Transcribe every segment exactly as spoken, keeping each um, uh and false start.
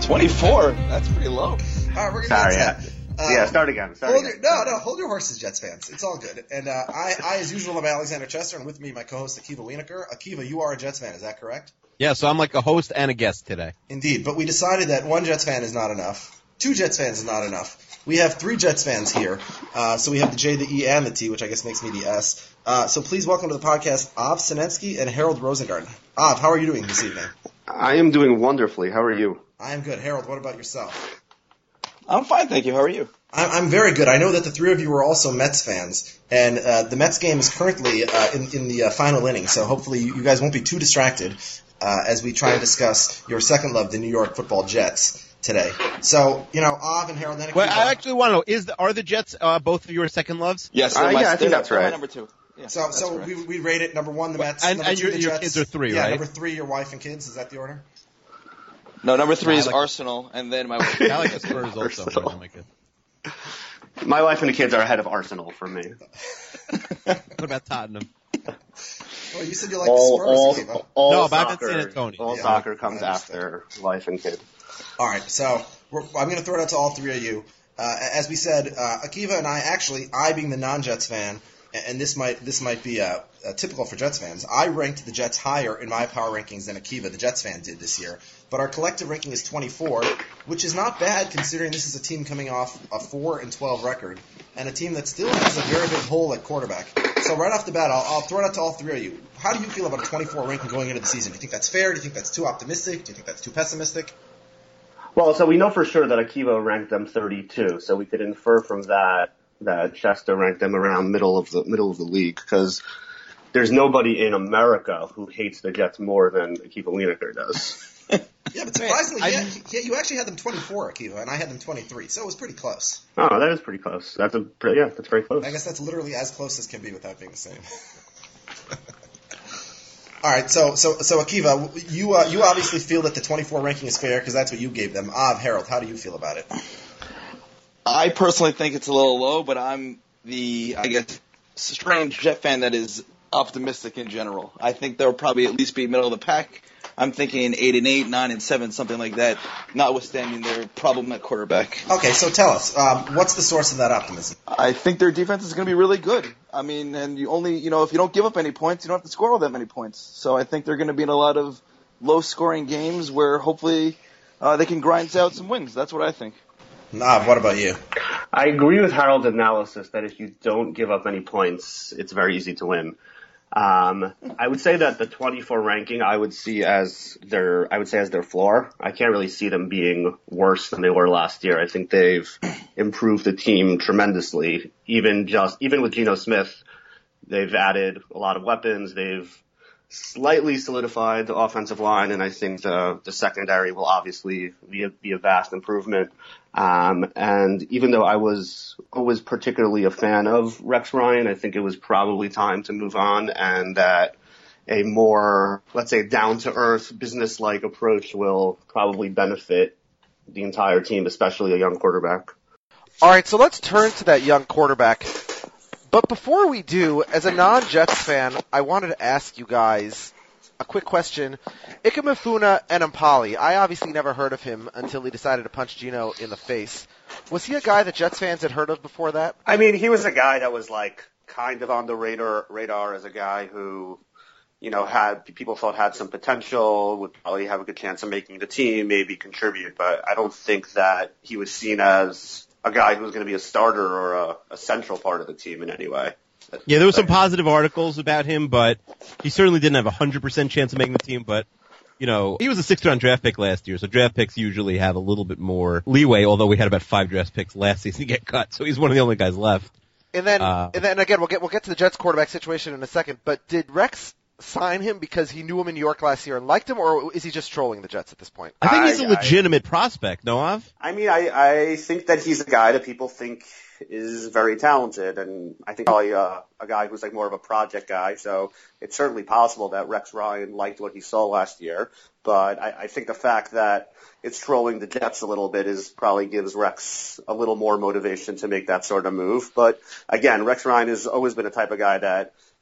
twenty-four? That's pretty low. All right, we're gonna Sorry, get yeah. Uh, yeah, start again. Start hold again. Your, no, no, hold your horses, Jets fans. It's all good. And uh, I, I, as usual, am Alexander Chester, and with me, my co-host Akiva Wienerker. Akiva, you are a Jets fan, is that correct? Yeah, so I'm like a host and a guest today. Indeed, but we decided that one Jets fan is not enough. Two Jets fans is not enough. We have three Jets fans here. Uh, so we have the J, the E, and the T, which I guess makes me the S. Uh, so please welcome to the podcast Av Sinetsky and Harold Rosengarten. Av, how are you doing this evening? I am doing wonderfully. How are you? I am good. Harold, what about yourself? I'm fine, thank you. How are you? I'm very good. I know that the three of you are also Mets fans, and uh, the Mets game is currently uh, in, in the uh, final inning, so hopefully you guys won't be too distracted uh, as we try and discuss your second love, the New York Football Jets, today. So, you know, Av and Harold, then Well, I actually want to know, is the, are the Jets uh, both of your second loves? Yes, Uh, my, yeah, I think that's they're my right. number two. Yeah, so so right. we, we rate it number one, the Mets, And- number and two, your- the your Jets. kids are three, yeah, right? number three, your wife and kids. Is that the order? No, number three Yeah, I is like- Arsenal, and then my wife. I like the Spurs also. Arsenal. I like it. My wife and the kids are ahead of Arsenal for me. What about Tottenham? Well, you said you like all, the Spurs, all, Akiva. all No, but I meant soccer, San Antonio. all Yeah, soccer comes I understand. after wife and kid. All right, so we're, I'm going to throw it out to all three of you. Uh, as we said, uh, Akiva and I, actually, I being the non-Jets fan, and, and this might this might be uh, uh, typical for Jets fans, I ranked the Jets higher in my power rankings than Akiva, the Jets fan, did this year. But our collective ranking is twenty-four, which is not bad considering this is a team coming off a four and twelve record, and a team that still has a very big hole at quarterback. So right off the bat, I'll, I'll throw it out to all three of you. How do you feel about a twenty-four ranking going into the season? Do you think that's fair? Do you think that's too optimistic? Do you think that's too pessimistic? Well, so we know for sure that Akiva ranked them thirty-two, so we could infer from that that Chester ranked them around middle of the middle of the league because there's nobody in America who hates the Jets more than Akiva Wienerker does. Yeah, but surprisingly, I- yeah, yeah, you actually had them twenty-four, Akiva, and I had them twenty-three, so it was pretty close. Oh, that is pretty close. That's a pretty, yeah, that's very close. I guess that's literally as close as can be without being the same. All right, so so so Akiva, you uh, you obviously feel that the twenty-four ranking is fair because that's what you gave them. Av, Harold, how do you feel about it? I personally think it's a little low, but I'm the, I guess, strange Jet fan that is optimistic in general. I think they'll probably at least be middle of the pack. I'm thinking eight and eight, nine and seven, something like that, notwithstanding their problem at quarterback. Okay, so tell us, um, what's the source of that optimism? I think their defense is going to be really good. I mean, and you only, you know, if you don't give up any points, you don't have to score all that many points. So I think they're going to be in a lot of low-scoring games where hopefully uh, they can grind out some wins. That's what I think. Nav, what about you? I agree with Harold's analysis that if you don't give up any points, it's very easy to win. Um, I would say that the twenty-four ranking I would see as their, I would say as their floor. I can't really see them being worse than they were last year. I think they've improved the team tremendously. Even just, even with Geno Smith, they've added a lot of weapons. They've slightly solidified the offensive line, and I think the, the secondary will obviously be a, be a vast improvement. Um, and even though I was always particularly a fan of Rex Ryan, I think it was probably time to move on, and that a more, let's say, down-to-earth, business-like approach will probably benefit the entire team, especially a young quarterback. All right, so let's turn to that young quarterback. But before we do, as a non-Jets fan, I wanted to ask you guys a quick question. Ikemefuna Enampali, I obviously never heard of him until he decided to punch Geno in the face. Was he a guy that Jets fans had heard of before that? I mean, he was a guy that was like kind of on the radar, radar as a guy who, you know, had people thought had some potential, would probably have a good chance of making the team, maybe contribute. But I don't think that he was seen as a guy who was going to be a starter or a, a central part of the team in any way. Yeah, there were some positive articles about him, but he certainly didn't have a one hundred percent chance of making the team. But, you know, he was a sixth-round draft pick last year, so draft picks usually have a little bit more leeway, although we had about five draft picks last season to get cut, so he's one of the only guys left. And then, Uh, and then again, we'll get we'll get to the Jets quarterback situation in a second. But did Rex sign him because he knew him in New York last year and liked him, or is he just trolling the Jets at this point? I think he's a I- legitimate prospect, no, Av? I mean, I, I think that he's a guy that people think is very talented, and I think probably uh, a guy who's like more of a project guy. So it's certainly possible that Rex Ryan liked what he saw last year. But I, I think the fact that it's trolling the Jets a little bit is probably gives Rex a little more motivation to make that sort of move. But again, Rex Ryan has always been a type of guy that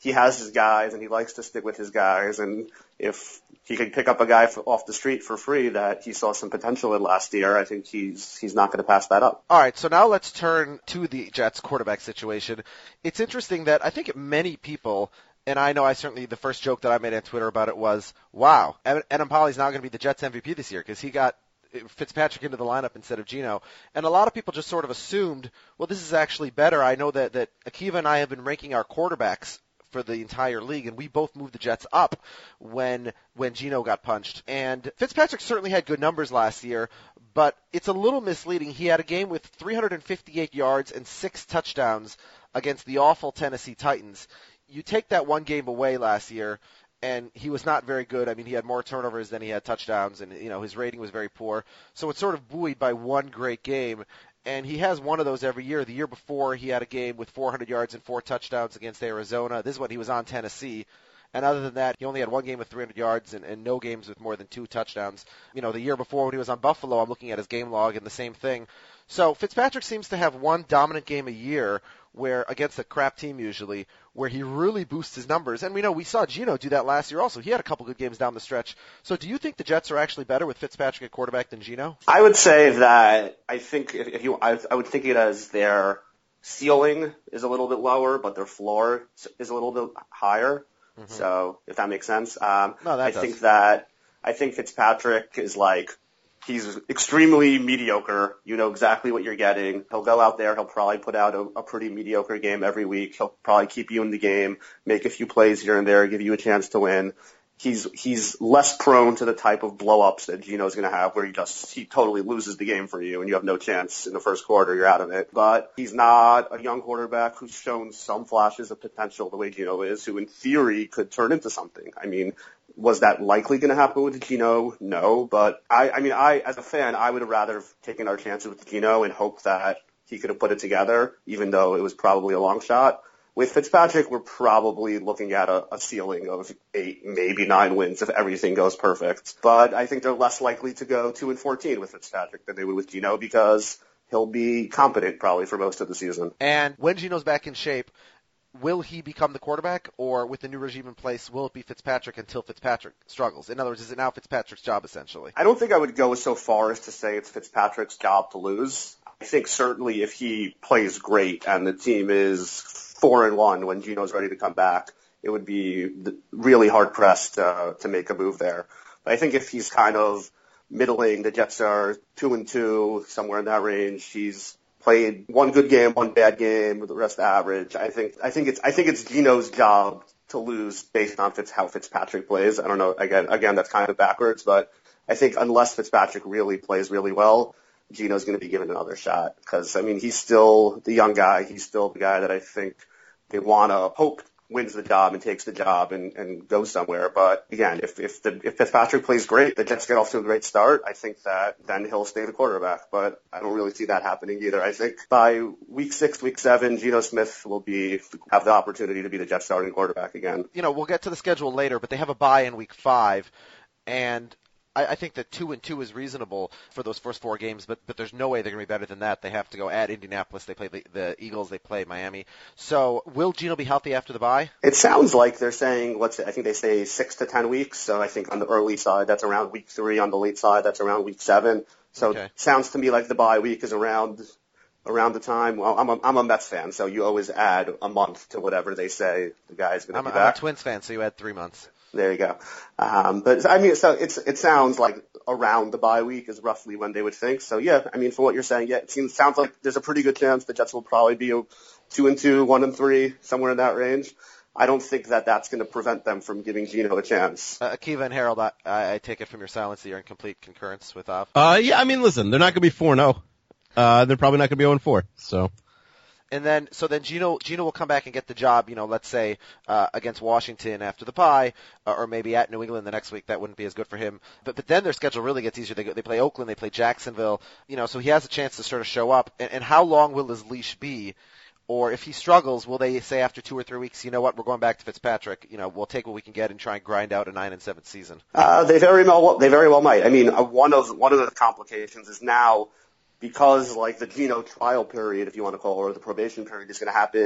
he has his guys and he likes to stick with his guys. And if he can pick up a guy for, off the street for free that he saw some potential in last year, I think he's he's not going to pass that up. All right, so now let's turn to the Jets quarterback situation. It's interesting that I think many people, and I know I certainly, the first joke that I made on Twitter about it was, wow, Adam Polley's now going to be the Jets M V P this year because he got Fitzpatrick into the lineup instead of Geno. And a lot of people just sort of assumed, well, this is actually better. I know that, that Akiva and I have been ranking our quarterbacks for the entire league, and we both moved the Jets up when when Geno got punched. And Fitzpatrick certainly had good numbers last year, but it's a little misleading. He had a game with three hundred fifty-eight yards and six touchdowns against the awful Tennessee Titans. You take that one game away last year, and he was not very good. I mean, he had more turnovers than he had touchdowns, and you know his rating was very poor. So it's sort of buoyed by one great game. And he has one of those every year. The year before, he had a game with four hundred yards and four touchdowns against Arizona. This is when he was on Tennessee. And other than that, he only had one game with three hundred yards and, and no games with more than two touchdowns. You know, the year before when he was on Buffalo, I'm looking at his game log and the same thing. So Fitzpatrick seems to have one dominant game a year where, against a crap team usually, where he really boosts his numbers. And we know we saw Geno do that last year also. He had a couple good games down the stretch. So do you think the Jets are actually better with Fitzpatrick at quarterback than Geno? I would say that I think if, if you, I, I would think it as their ceiling is a little bit lower, but their floor is a little bit higher. Mm-hmm. So if that makes sense. Um, no, that I does. think that, I think Fitzpatrick is like, he's extremely mediocre. You know exactly what you're getting. He'll go out there. He'll probably put out a, a pretty mediocre game every week. He'll probably keep you in the game, make a few plays here and there, give you a chance to win. He's he's less prone to the type of blow-ups that Geno's going to have where he just he totally loses the game for you and you have no chance in the first quarter. You're out of it. But he's not a young quarterback who's shown some flashes of potential the way Geno is, who in theory could turn into something. I mean, was that likely going to happen with Geno? No. But I, I mean, I as a fan, I would have rather have taken our chances with Geno and hope that he could have put it together, even though it was probably a long shot. With Fitzpatrick, we're probably looking at a, a ceiling of eight, maybe nine wins if everything goes perfect. But I think they're less likely to go two and fourteen with Fitzpatrick than they would with Geno because he'll be competent probably for most of the season. And when Geno's back in shape, will he become the quarterback, or with the new regime in place, will it be Fitzpatrick until Fitzpatrick struggles? In other words, is it now Fitzpatrick's job essentially? I don't think I would go so far as to say it's Fitzpatrick's job to lose. I think certainly if he plays great and the team is four and one when Geno's ready to come back, it would be really hard pressed uh, to make a move there. But I think if he's kind of middling, the Jets are two and two, somewhere in that range. He's played one good game, one bad game, with the rest average. I think I think it's I think it's Geno's job to lose based on Fitz, how Fitzpatrick plays. I don't know. Again, again, that's kind of backwards, but I think unless Fitzpatrick really plays really well, Geno's going to be given another shot because I mean he's still the young guy. He's still the guy that I think they want to hope wins the job and takes the job and, and goes somewhere. But again, if if the if Fitzpatrick plays great, the Jets get off to a great start. I think that then he'll stay the quarterback. But I don't really see that happening either. I think by week six, week seven, Geno Smith will be have the opportunity to be the Jets starting quarterback again. You know, we'll get to the schedule later, but they have a bye in week five, and I, I think that two and two is reasonable for those first four games, but but there's no way they're going to be better than that. They have to go at Indianapolis. They play the, the Eagles. They play Miami. So will Geno be healthy after the bye? It sounds like they're saying, what's it, I think they say six to ten weeks. So I think on the early side, that's around week three. On the late side, that's around week seven. So okay. It sounds to me like the bye week is around around the time. Well, I'm a, I'm a Mets fan, so you always add a month to whatever they say the guy's going to be I'm back. I'm a Twins fan, so you add three months. There you go. Um, but I mean, so it's it sounds like around the bye week is roughly when they would think. So yeah, I mean, for what you're saying, yeah, it seems sounds like there's a pretty good chance the Jets will probably be a two and two, one and three, somewhere in that range. I don't think that that's going to prevent them from giving Geno a chance. Uh, Akiva and Harold, I, I take it from your silence that you're in complete concurrence with Av. Uh, yeah, I mean, listen, they're not going to be four and oh. Uh, they're probably not going to be oh and four. So. And then, so then Geno, Geno will come back and get the job, you know, let's say, uh, against Washington after the bye, uh, or maybe at New England the next week. That wouldn't be as good for him. But, but then their schedule really gets easier. They go, they play Oakland, they play Jacksonville, you know, so he has a chance to sort of show up. And, and how long will his leash be? Or if he struggles, will they say after two or three weeks, you know what, we're going back to Fitzpatrick, you know, we'll take what we can get and try and grind out a nine and seven season? Uh, they very well, they very well might. I mean, uh, one of, one of the complications is now, because like the Geno trial period, if you want to call it, or the probation period is going to happen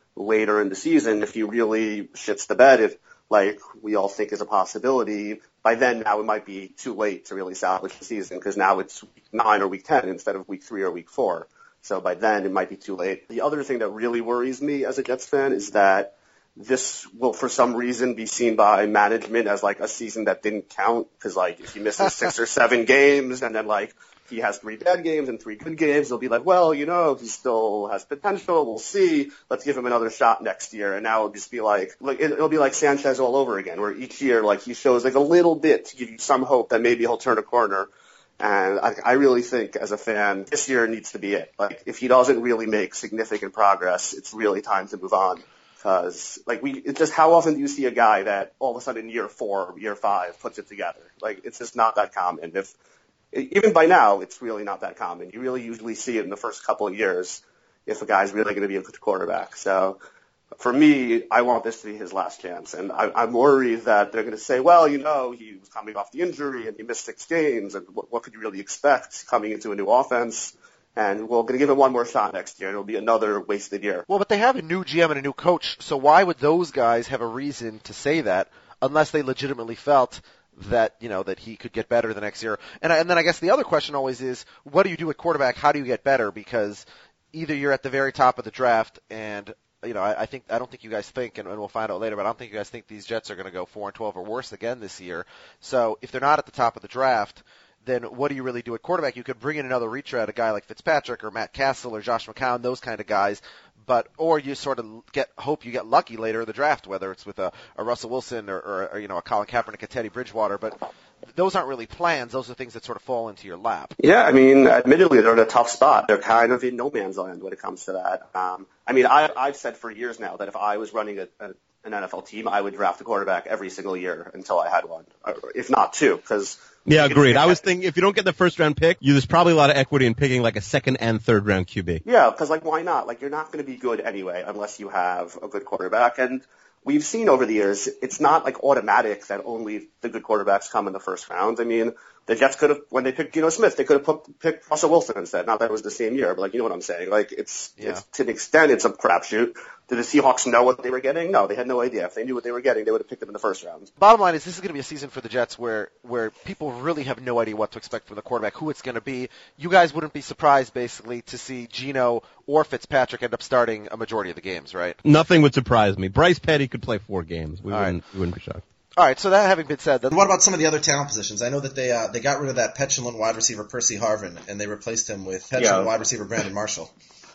later in the season, if he really shits the bed, if like we all think is a possibility, by then now it might be too late to really salvage the season because now it's week nine or week ten instead of week three or week four. So by then it might be too late. The other thing that really worries me as a Jets fan is that this will for some reason be seen by management as like a season that didn't count because like if he misses six or seven games and then like he has three bad games and three good games, they'll be like, well, you know, he still has potential. We'll see. Let's give him another shot next year. And now it'll just be like, like it'll be like Sanchez all over again, where each year, like, he shows like a little bit to give you some hope that maybe he'll turn a corner. And I, I really think as a fan, this year needs to be it. Like, if he doesn't really make significant progress, it's really time to move on. Because, like, we, it's just how often do you see a guy that all of a sudden year four, year five puts it together? Like, it's just not that common. If, Even by now, it's really not that common. You really usually see it in the first couple of years if a guy's really going to be a good quarterback. So for me, I want this to be his last chance. And I, I'm worried that they're going to say, well, you know, he was coming off the injury and he missed six games. And what, what could you really expect coming into a new offense? And we're going to give him one more shot next year. And it'll be another wasted year. Well, but they have a new G M and a new coach. So why would those guys have a reason to say that unless they legitimately felt that, you know, that he could get better the next year? And, and then I guess the other question always is, what do you do at quarterback? How do you get better? Because either you're at the very top of the draft and, you know, I, I think, I don't think you guys think, and, and we'll find out later, but I don't think you guys think these Jets are going to go four and twelve or worse again this year. So if they're not at the top of the draft, then what do you really do at quarterback? You could bring in another retread, a guy like Fitzpatrick or Matt Castle or Josh McCown, those kind of guys. But or you sort of get hope you get lucky later in the draft, whether it's with a, a Russell Wilson or, or, or you know a Colin Kaepernick, a Teddy Bridgewater. But those aren't really plans; those are things that sort of fall into your lap. Yeah, I mean, admittedly, they're in a tough spot. They're kind of in no man's land when it comes to that. Um, I mean, I, I've said for years now that if I was running a, a, an N F L team, I would draft a quarterback every single year until I had one, if not two, because. Yeah, agreed. I was thinking if you don't get the first round pick, you, there's probably a lot of equity in picking like a second and third round Q B. Yeah, because like why not? Like you're not going to be good anyway unless you have a good quarterback. And we've seen over the years, it's not like automatic that only the good quarterbacks come in the first round. I mean, the Jets could have, when they picked Geno Smith, they could have put, picked Russell Wilson instead. Not that it was the same year, but like you know what I'm saying. Like it's, yeah. it's to an extent, it's a crapshoot. Did the Seahawks know what they were getting? No, they had no idea. If they knew what they were getting, they would have picked them in the first round. Bottom line is this is going to be a season for the Jets where, where people really have no idea what to expect from the quarterback, who it's going to be. You guys wouldn't be surprised, basically, to see Geno or Fitzpatrick end up starting a majority of the games, right? Nothing would surprise me. Bryce Petty could play four games. We, wouldn't, right. we wouldn't be shocked. All right, so that having been said, then what about some of the other talent positions? I know that they uh, they got rid of that petulant wide receiver Percy Harvin, and they replaced him with petulant yeah. wide receiver Brandon Marshall.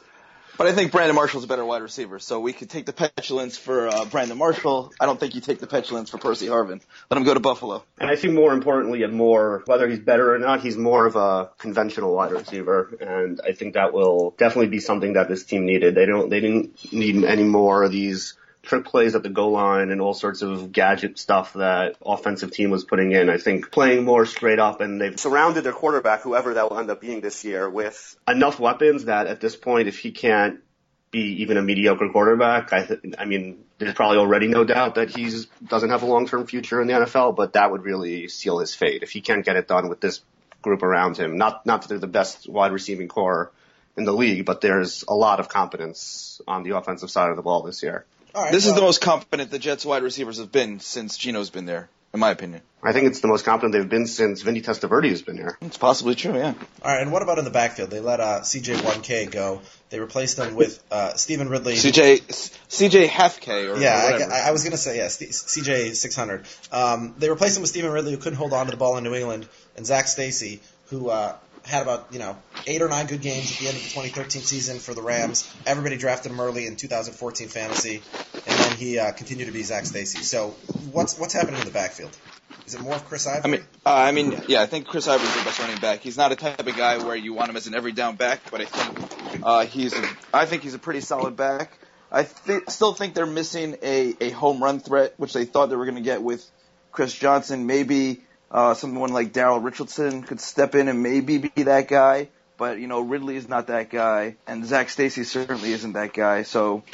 But I think Brandon Marshall's a better wide receiver, so we could take the petulance for uh, Brandon Marshall. I don't think you take the petulance for Percy Harvin. Let him go to Buffalo. And I think more importantly, and more, whether he's better or not, he's more of a conventional wide receiver, and I think that will definitely be something that this team needed. They don't, they didn't need any more of these trick plays at the goal line and all sorts of gadget stuff that offensive team was putting in. I think playing more straight up, and they've surrounded their quarterback, whoever that will end up being this year, with enough weapons that at this point, if he can't be even a mediocre quarterback, I, th- I mean, there's probably already no doubt that he's doesn't have a long-term future in the N F L, but that would really seal his fate if he can't get it done with this group around him. Not, not that they're the best wide receiving core in the league, but there's a lot of competence on the offensive side of the ball this year. All right, this well, is the most competent the Jets wide receivers have been since Geno's been there, in my opinion. I think it's the most competent they've been since Vinny Testaverde has been here. It's possibly true, yeah. All right, and what about in the backfield? They let uh, C J one K go. They replaced him with uh, Stephen Ridley. C J C J half K or yeah, whatever. I, I was going to say, yeah, C J six hundred. Um, they replaced him with Stephen Ridley, who couldn't hold on to the ball in New England, and Zach Stacy, who uh, had about, you know, eight or nine good games at the end of the twenty thirteen season for the Rams. Everybody drafted him early in two thousand fourteen fantasy, and then he uh, continued to be Zach Stacy. So what's what's happening in the backfield? Is it more of Chris Ivory? I mean, uh, I mean, yeah, I think Chris Ivory's the best running back. He's not a type of guy where you want him as an every down back, but I think uh, he's a, I think he's a pretty solid back. I th- still think they're missing a, a home run threat, which they thought they were going to get with Chris Johnson. Maybe uh, someone like Darryl Richardson could step in and maybe be that guy. But, you know, Ridley is not that guy, and Zach Stacy certainly isn't that guy. So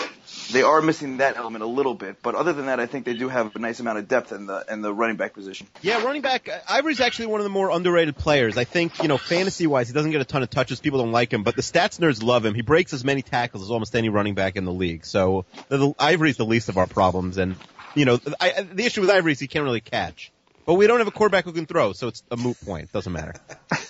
they are missing that element a little bit. But other than that, I think they do have a nice amount of depth in the in the running back position. Yeah, running back, Ivory's actually one of the more underrated players. I think, you know, fantasy-wise, he doesn't get a ton of touches. People don't like him, but the stats nerds love him. He breaks as many tackles as almost any running back in the league. So the, the, Ivory's the least of our problems. And, you know, I, the issue with Ivory is he can't really catch. But we don't have a quarterback who can throw, so it's a moot point. It doesn't matter.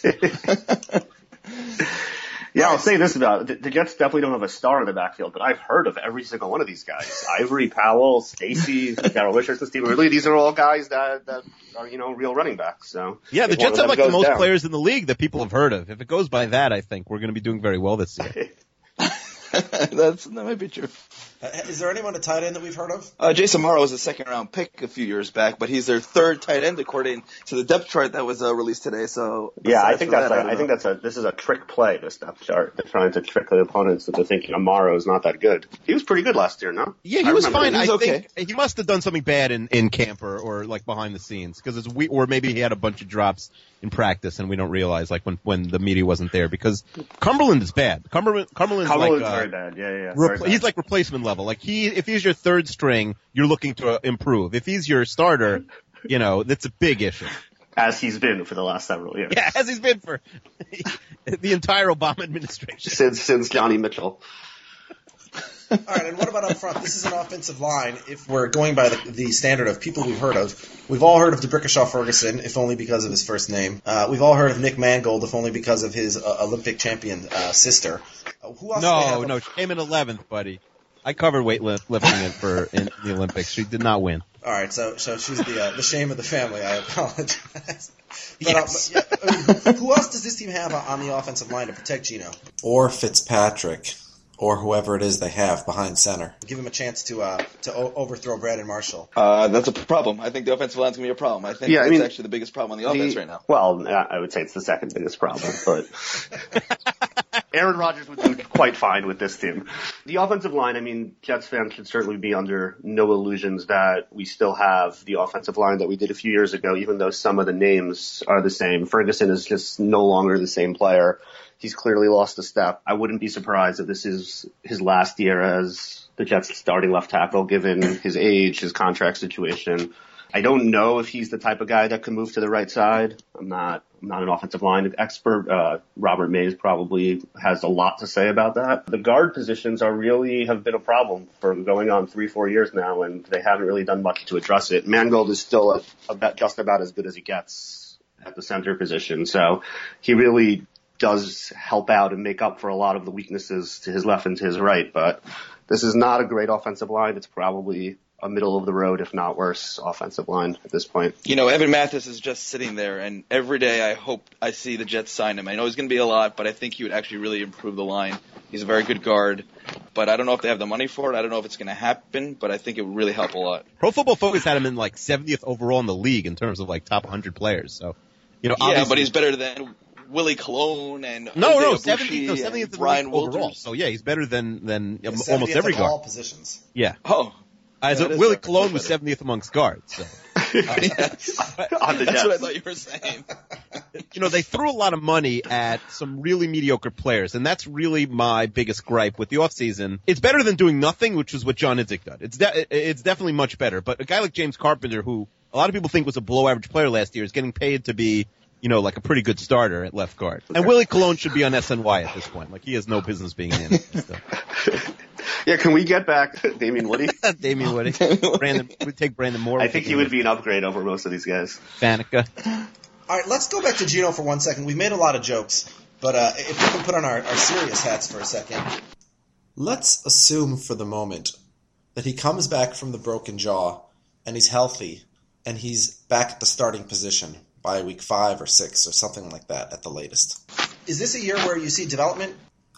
Yeah, I'll say this about it. The, the Jets definitely don't have a star in the backfield, but I've heard of every single one of these guys. Ivory, Powell, Stacy, Darrell Richardson, Stephen Ridley. These are all guys that, that are, you know, real running backs. So yeah, the Jets have like the most down. players in the league that people have heard of. If it goes by that, I think we're going to be doing very well this year. That's, that might be true. Uh, is there anyone at tight end that we've heard of? Uh, Jason Morrow was a second round pick a few years back, but he's their third tight end according to the depth chart that was uh, released today. So yeah, I think that's that, a, I, I think that's a this is a trick play. This depth chart. They're trying to trick the opponents into thinking Amaro is not that good. He was pretty good last year, no? Yeah, he I was remember fine. he was I okay. think he must have done something bad in in camp or, or like behind the scenes because it's we or maybe he had a bunch of drops in practice and we don't realize like when when the media wasn't there because Cumberland is bad. Cumberland Cumberland's, Cumberland's like uh, very bad. Yeah, yeah. yeah. Repl- Very bad. he's like replacement level. Like he, if he's your third string, you're looking to uh, improve. If he's your starter, you know that's a big issue. As he's been for the last several years. Yeah, as he's been for the entire Obama administration since since Johnny Mitchell. All right, and what about up front? This is an offensive line. If we're going by the, the standard of people we've heard of, we've all heard of DeBrickashaw Ferguson, if only because of his first name. Uh, we've all heard of Nick Mangold, if only because of his uh, Olympic champion uh, sister. Uh, who else? do they No, have no, up- she came in eleventh, buddy. I covered weightlifting it for in the Olympics. She did not win. All right, so so she's the uh, the shame of the family. I apologize. But, Yes. uh, but, yeah, I mean, who else does this team have on the offensive line to protect Geno? Or Fitzpatrick, or whoever it is they have behind center. Give him a chance to uh, to o- overthrow Brandon Marshall. Uh, that's a problem. I think the offensive line's going to be a problem. I think Yeah, I that's mean, actually the biggest problem on the offense The- right now. Well, I would say it's the second biggest problem, but Aaron Rodgers would do quite fine with this team. The offensive line, I mean, Jets fans should certainly be under no illusions that we still have the offensive line that we did a few years ago, even though some of the names are the same. Ferguson is just no longer the same player. He's clearly lost a step. I wouldn't be surprised if this is his last year as the Jets starting left tackle, given his age, his contract situation. I don't know if he's the type of guy that can move to the right side. I'm not, I'm not an offensive line expert. Uh, Robert Mays probably has a lot to say about that. The guard positions are really have been a problem for going on three, four years now, and they haven't really done much to address it. Mangold is still a, a, just about as good as he gets at the center position, so he really does help out and make up for a lot of the weaknesses to his left and to his right. But this is not a great offensive line. It's probably a middle of the road, if not worse, offensive line at this point. You know, Evan Mathis is just sitting there, and every day I hope I see the Jets sign him. I know he's going to be a lot, but I think he would actually really improve the line. He's a very good guard, but I don't know if they have the money for it. I don't know if it's going to happen, but I think it would really help a lot. Pro Football Focus had him in like seventieth overall in the league in terms of like top one hundred players. So, you know, Yeah, obviously- but he's better than Willie Cologne and no, Jose no, Ibushi seventieth, no, and seventieth in the Brian league overall. Walters. So yeah, he's better than than Yeah, almost seventieth every at all guard. positions. Yeah. Oh, As that a, is Willie better. Cologne was Better. seventieth amongst guards. So. yes. On the That's what I Jets. thought you were saying. You know, they threw a lot of money at some really mediocre players, and that's really my biggest gripe with the offseason. It's better than doing nothing, which is what John Idzik did. It's de- it's definitely much better. But a guy like James Carpenter, who a lot of people think was a below-average player last year, is getting paid to be, you know, like a pretty good starter at left guard. And Willie Cologne should be on S N Y at this point. Like, he has no business being in it. So. Yeah, can we get back Damian Woody? Damian Woody. Brandon, we'd take Brandon Moore. I think he would be an upgrade over most of these guys. Faneca. All right, let's go back to Geno for one second. We've made a lot of jokes, but uh, if we can put on our, our serious hats for a second. Let's assume for the moment that he comes back from the broken jaw and he's healthy and he's back at the starting position by week five or six or something like that at the latest. Is this a year where you see development?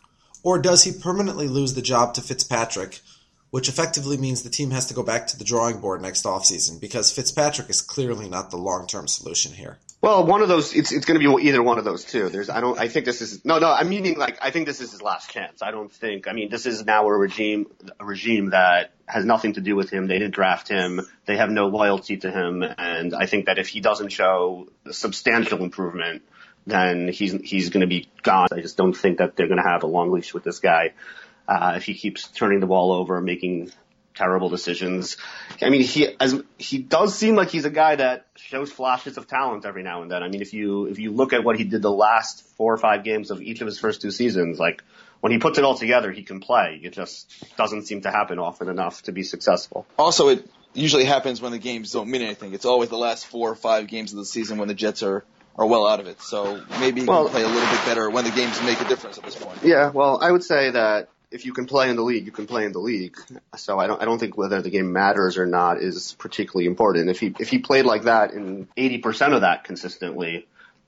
Or does he permanently lose the job to Fitzpatrick, which effectively means the team has to go back to the drawing board next offseason because Fitzpatrick is clearly not the long-term solution here. Well, one of those, it's it's going to be either one of those two. There's, I don't, I think this is, no, no, I'm meaning like, I think this is his last chance. I don't think, I mean, this is now a regime, a regime that has nothing to do with him. They didn't draft him. They have no loyalty to him. And I think that if he doesn't show substantial improvement, then he's, he's going to be gone. I just don't think that they're going to have a long leash with this guy. uh, if he keeps turning the ball over, making terrible decisions. I mean, he as he does seem like he's a guy that shows flashes of talent every now and then. I mean, if you if you look at what he did the last four or five games of each of his first two seasons, like when he puts it all together, he can play. It just doesn't seem to happen often enough to be successful. Also, it usually happens when the games don't mean anything. It's always the last four or five games of the season when the Jets are, are well out of it. So maybe he well, can play a little bit better when the games make a difference at this point. Yeah, well, I would say that if you can play in the league, you can play in the league. So I don't I don't think whether the game matters or not is particularly important. If he if he played like that in eighty percent of that consistently,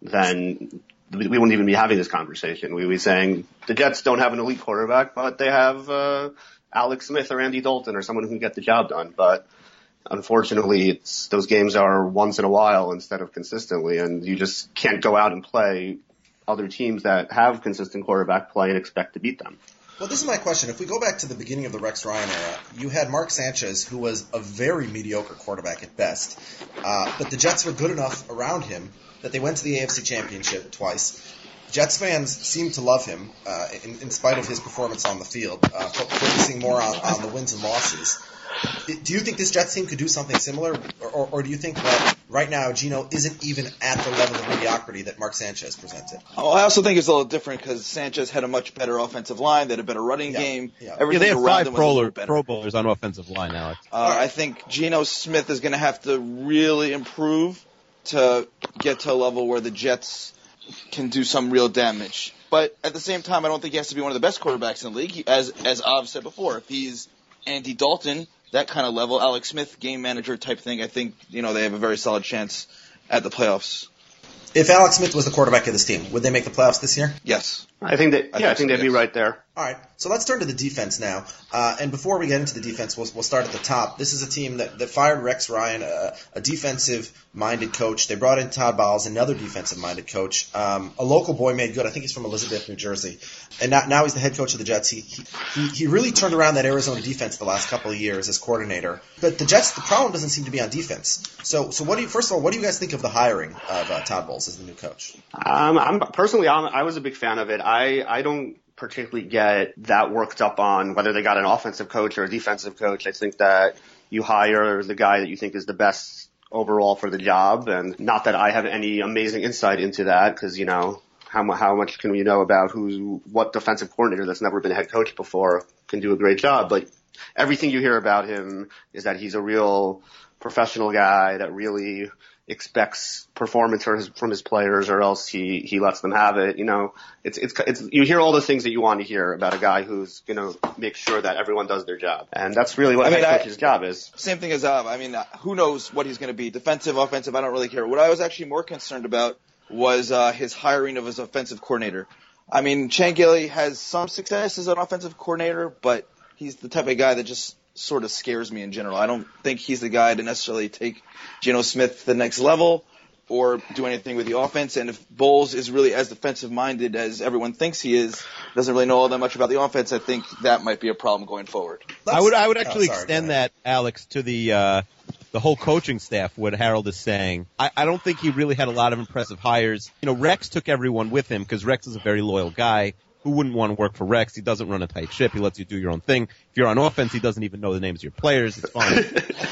then we wouldn't even be having this conversation. We'd be saying the Jets don't have an elite quarterback, but they have uh, Alex Smith or Andy Dalton or someone who can get the job done. But unfortunately, it's those games are once in a while instead of consistently, and you just can't go out and play other teams that have consistent quarterback play and expect to beat them. Well, this is my question. If we go back to the beginning of the Rex Ryan era, you had Mark Sanchez, who was a very mediocre quarterback at best, uh, but the Jets were good enough around him that they went to the A F C Championship twice. Jets fans seem to love him, uh, in, in spite of his performance on the field, uh, focusing more on, on the wins and losses. Do you think this Jets team could do something similar, or, or, or do you think that right now Geno isn't even at the level of mediocrity that Mark Sanchez presented? Oh, I also think it's a little different because Sanchez had a much better offensive line, they had a better running yeah, game. Yeah, Everything yeah they have around five them was pro, a little better. pro bowlers on offensive line, Alex. Uh, right. I think Geno Smith is going to have to really improve to get to a level where the Jets can do some real damage. But at the same time, I don't think he has to be one of the best quarterbacks in the league. He, as as Av said before, if he's Andy Dalton, that kind of level, Alex Smith, game manager type thing, I think, you know, they have a very solid chance at the playoffs. If Alex Smith was the quarterback of this team, would they make the playoffs this year? Yes. I think that, yeah, I think, I think so, they'd yes. be right there. All right, so let's turn to the defense now. Uh, and before we get into the defense, we'll, we'll start at the top. This is a team that, that fired Rex Ryan, a, a defensive-minded coach. They brought in Todd Bowles, another defensive-minded coach. Um, a local boy made good. I think he's from Elizabeth, New Jersey. And now, now he's the head coach of the Jets. He, he he really turned around that Arizona defense the last couple of years as coordinator. But the Jets, the problem doesn't seem to be on defense. So, so what do you? First of all, what do you guys think of the hiring of uh, Todd Bowles as the new coach? Um, I'm personally, I'm, I was a big fan of it. I I don't particularly get that worked up on whether they got an offensive coach or a defensive coach. I think that you hire the guy that you think is the best overall for the job, and not that I have any amazing insight into that, because, you know, how, how much can we know about who's what defensive coordinator that's never been a head coach before can do a great job. But everything you hear about him is that he's a real professional guy that really expects performance from his, from his players, or else he, he lets them have it. You know, it's, it's, it's, you hear all the things that you want to hear about a guy who's going to make sure that everyone does their job. And that's really what I a mean, head coach's I, job is. Same thing as Av. I mean, who knows what he's going to be? Defensive, offensive, I don't really care. What I was actually more concerned about was uh, his hiring of his offensive coordinator. I mean, Chan Gailey has some success as an offensive coordinator, but he's the type of guy that just sort of scares me in general. I don't think he's the guy to necessarily take Geno Smith to the next level or do anything with the offense. And if Bowles is really as defensive-minded as everyone thinks he is, doesn't really know all that much about the offense, I think that might be a problem going forward. I would I would actually oh, sorry, extend that, Alex, to the uh, the whole coaching staff, what Harold is saying. I, I don't think he really had a lot of impressive hires. You know, Rex took everyone with him because Rex is a very loyal guy. Who wouldn't want to work for Rex? He doesn't run a tight ship. He lets you do your own thing. If you're on offense, he doesn't even know the names of your players. It's fine.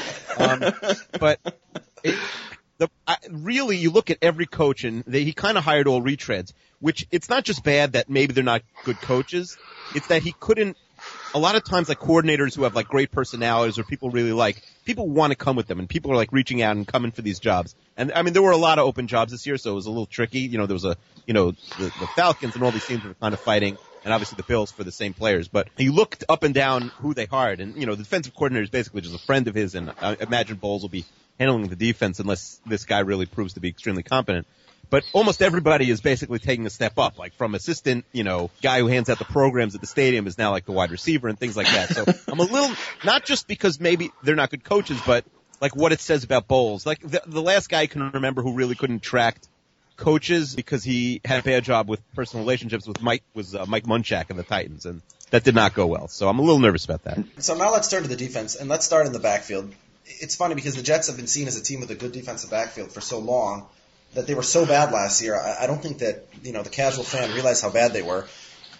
um, but it, the, I, really, you look at every coach, and they, he kind of hired all retreads, which it's not just bad that maybe they're not good coaches. It's that he couldn't – a lot of times, like, coordinators who have, like, great personalities or people really like, people want to come with them, and people are, like, reaching out and coming for these jobs. And, I mean, there were a lot of open jobs this year, so it was a little tricky. You know, there was a – you know, the, the Falcons and all these teams were kind of fighting, and obviously the Bills for the same players. But you looked up and down who they hired, and, you know, the defensive coordinator is basically just a friend of his, and I imagine Bowles will be handling the defense unless this guy really proves to be extremely competent. But almost everybody is basically taking a step up, like from assistant, you know, guy who hands out the programs at the stadium is now like the wide receiver and things like that. So I'm a little, not just because maybe they're not good coaches, but like what it says about Bowles. Like the, the last guy I can remember who really couldn't track coaches because he had a bad job with personal relationships with Mike was uh, Mike Munchak of the Titans, and that did not go well. So I'm a little nervous about that. So now let's turn to the defense, and let's start in the backfield. It's funny because the Jets have been seen as a team with a good defensive backfield for so long that they were so bad last year. I, I don't think that, you know, the casual fan realized how bad they were.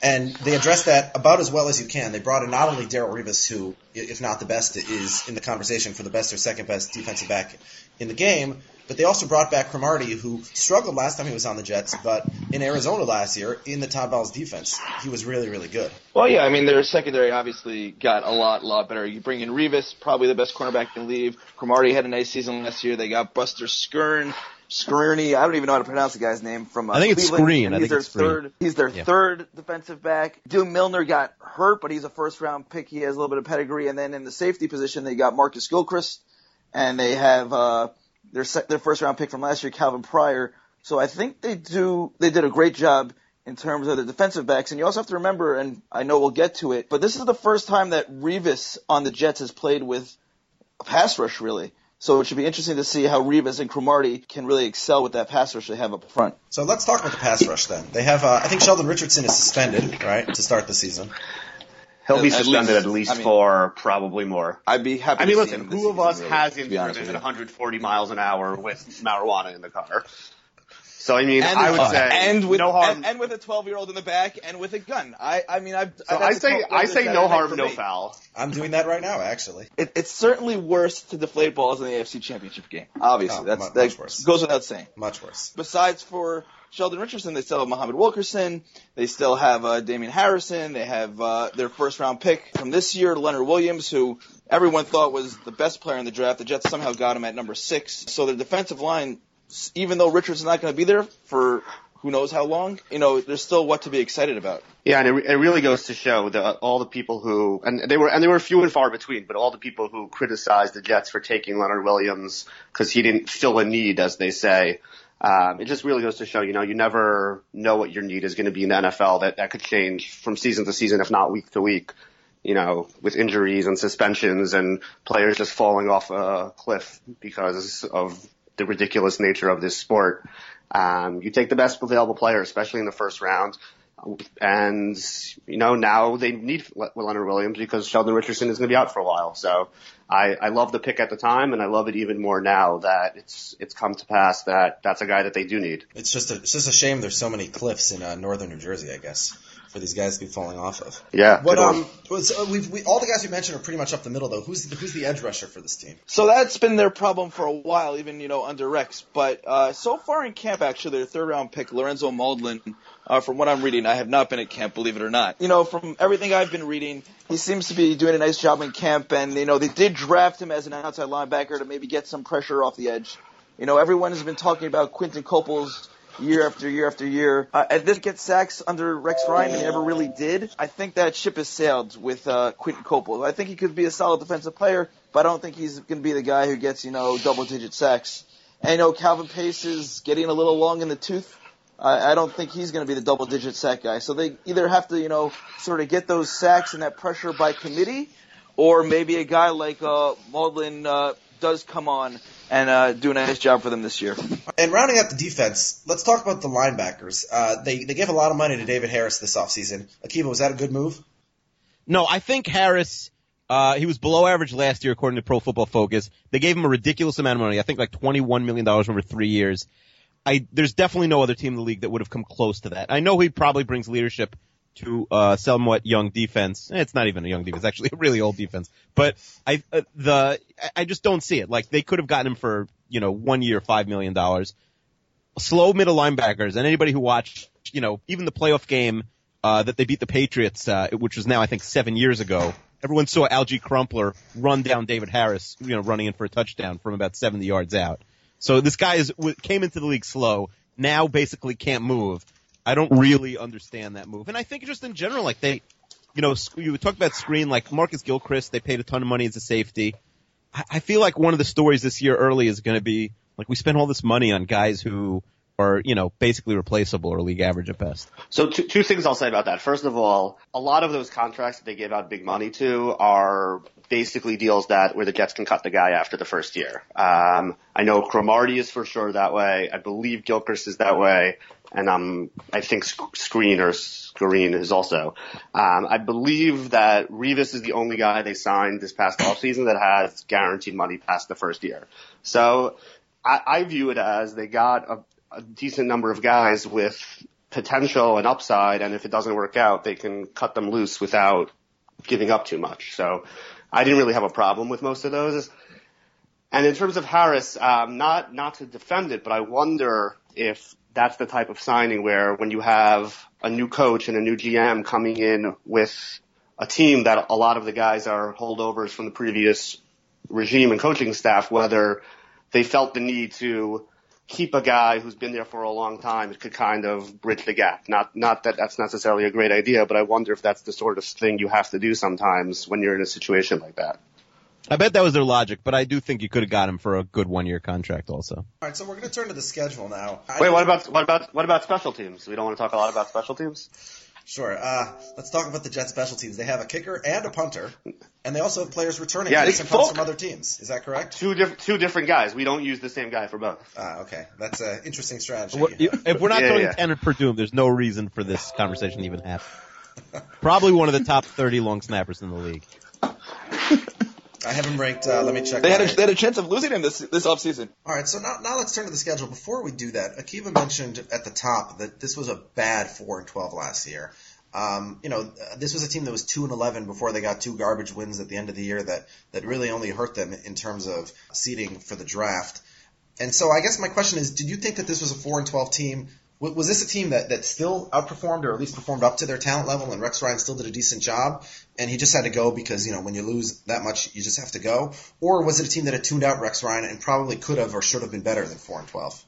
And they addressed that about as well as you can. They brought in not only Darrelle Revis, who, if not the best, is in the conversation for the best or second best defensive back in the game, but they also brought back Cromartie, who struggled last time he was on the Jets, but in Arizona last year, in the Todd Bowles defense, he was really, really good. Well, yeah, I mean, their secondary obviously got a lot, lot better. You bring in Revis, probably the best cornerback in the league. Cromartie had a nice season last year. They got Buster Skern. Skirny, I don't even know how to pronounce the guy's name from uh, I think it's Cleveland. Screen. I He's think their it's Screen. third. He's their Yeah. third defensive back. Dale Milner got hurt, but he's a first round pick. He has a little bit of pedigree. And then in the safety position, they got Marcus Gilchrist, and they have uh, their se- their first round pick from last year, Calvin Pryor. So I think they do they did a great job in terms of the defensive backs. And you also have to remember, and I know we'll get to it, but this is the first time that Revis on the Jets has played with a pass rush, really. So it should be interesting to see how Revis and Cromartie can really excel with that pass rush they have up front. So let's talk about the pass rush then. They have, uh, I think Sheldon Richardson is suspended, right, to start the season. He'll be At suspended least- at least I mean- for probably more. I'd be happy I mean, to see listen, him this who of season, us really, has to be honest injured with at you. one hundred forty miles an hour with marijuana in the car? So, I mean, And, I would uh, say and with no harm. and, and with a twelve-year-old in the back and with a gun. I I mean I've, so I've I had to say, talk I about this say Saturday no night harm, for no me. foul. I'm doing that right now, actually. It, it's certainly worse to deflate balls in the A F C Championship game. Obviously, Oh, that's mu- that much worse. goes without saying. Much worse. Besides for Sheldon Richardson, they still have Muhammad Wilkerson. They still have uh, Damian Harrison. They have uh, their first-round pick from this year, Leonard Williams, who everyone thought was the best player in the draft. The Jets somehow got him at number six. So their defensive line, even though Richardson's not going to be there for who knows how long, you know, there's still what to be excited about. Yeah, and it, re- it really goes to show that all the people who, and they were, and they were few and far between, but all the people who criticized the Jets for taking Leonard Williams because he didn't fill a need, as they say. Um, it just really goes to show, you know, you never know what your need is going to be in the N F L. That that could change from season to season, if not week to week. You know, with injuries and suspensions and players just falling off a cliff because of the ridiculous nature of this sport. Um, you take the best available player, especially in the first round. And, you know, now they need Leonard Williams because Sheldon Richardson is going to be out for a while. So I, I love the pick at the time, and I love it even more now that it's it's come to pass that that's a guy that they do need. It's just a, it's just a shame there's so many cliffs in uh, northern New Jersey, I guess, for these guys to be falling off of. Yeah. What good one. um, was, uh, we've, we all the guys we mentioned are pretty much up the middle though. Who's the, who's the edge rusher for this team? So that's been their problem for a while, even, you know, under Rex. But uh, so far in camp, actually, their third-round pick, Lorenzo Moldlin, uh, from what I'm reading, I have not been at camp, believe it or not. You know, from everything I've been reading, he seems to be doing a nice job in camp. And, you know, they did draft him as an outside linebacker to maybe get some pressure off the edge. You know, everyone has been talking about Quinton Coples year after year after year. Uh, and this gets sacks under Rex Ryan, and he never really did. I think that ship has sailed with uh, Quinton Coples. I think he could be a solid defensive player, but I don't think he's going to be the guy who gets, you know, double-digit sacks. And, you know, Calvin Pace is getting a little long in the tooth. I, I don't think he's going to be the double-digit sack guy. So they either have to, you know, sort of get those sacks and that pressure by committee, or maybe a guy like uh, Maudlin uh, does come on and uh, do a nice job for them this year. And rounding out the defense, let's talk about the linebackers. Uh, they they gave a lot of money to David Harris this offseason. Akiva, was that a good move? No, I think Harris, uh, he was below average last year according to Pro Football Focus. They gave him a ridiculous amount of money. I think like twenty-one million dollars over three years. I, there's definitely no other team in the league that would have come close to that. I know he probably brings leadership to a somewhat young defense. It's not even a young defense, actually a really old defense. But I, uh, the, I just don't see it. Like they could have gotten him for, you know, one year, five million dollars. Slow middle linebackers, and anybody who watched, you know, even the playoff game, uh, that they beat the Patriots, uh, which was now I think seven years ago. Everyone saw Algie Crumpler run down David Harris, you know, running in for a touchdown from about seventy yards out. So this guy is, came into the league slow, now basically can't move. I don't really understand that move. And I think just in general, like they, you know, you talked about screen, like Marcus Gilchrist, they paid a ton of money as a safety. I, I feel like one of the stories this year early is going to be, like, we spent all this money on guys who are, you know, basically replaceable or league average at best. So two, two things I'll say about that. First of all, a lot of those contracts that they give out big money to are basically deals that where the Jets can cut the guy after the first year. Um, I know Cromartie is for sure that way. I believe Gilchrist is that way. And um, I think Screen or Screen is also. Um, I believe that Revis is the only guy they signed this past offseason that has guaranteed money past the first year. So I, I view it as they got a, a decent number of guys with potential and upside, and if it doesn't work out, they can cut them loose without giving up too much. So I didn't really have a problem with most of those. And in terms of Harris, um, not not to defend it, but I wonder if that's the type of signing where when you have a new coach and a new G M coming in with a team that a lot of the guys are holdovers from the previous regime and coaching staff, whether they felt the need to keep a guy who's been there for a long time, it could kind of bridge the gap. Not not that that's necessarily a great idea, but I wonder if that's the sort of thing you have to do sometimes when you're in a situation like that. I bet that was their logic, but I do think you could have got him for a good one-year contract also. All right, so we're going to turn to the schedule now. I Wait, what about what about what about special teams? We don't want to talk a lot about special teams? Sure. Uh, let's talk about the Jets special teams. They have a kicker and a punter, and they also have players returning Yeah, and Nick some punts Folk. from other teams. Is that correct? Two different two different guys. We don't use the same guy for both. Ah, okay. That's an interesting strategy. What- you- If we're not Yeah, throwing yeah. Tanner Perdue, there's no reason for this conversation to even happen. Probably one of the top thirty long snappers in the league. I have him ranked. Uh, let me check. They had, a, my- they had a chance of losing him this this offseason. All right, so now, now let's turn to the schedule. Before we do that, Akiva mentioned at the top that this was a bad four and twelve last year. Um, you know, uh, this was a team that was two and eleven before they got two garbage wins at the end of the year that that really only hurt them in terms of seeding for the draft. And so I guess my question is, did you think that this was a four and twelve team? W- Was this a team that, that still outperformed or at least performed up to their talent level and Rex Ryan still did a decent job and he just had to go because, you know, when you lose that much, you just have to go? Or was it a team that had tuned out Rex Ryan and probably could have or should have been better than four and twelve?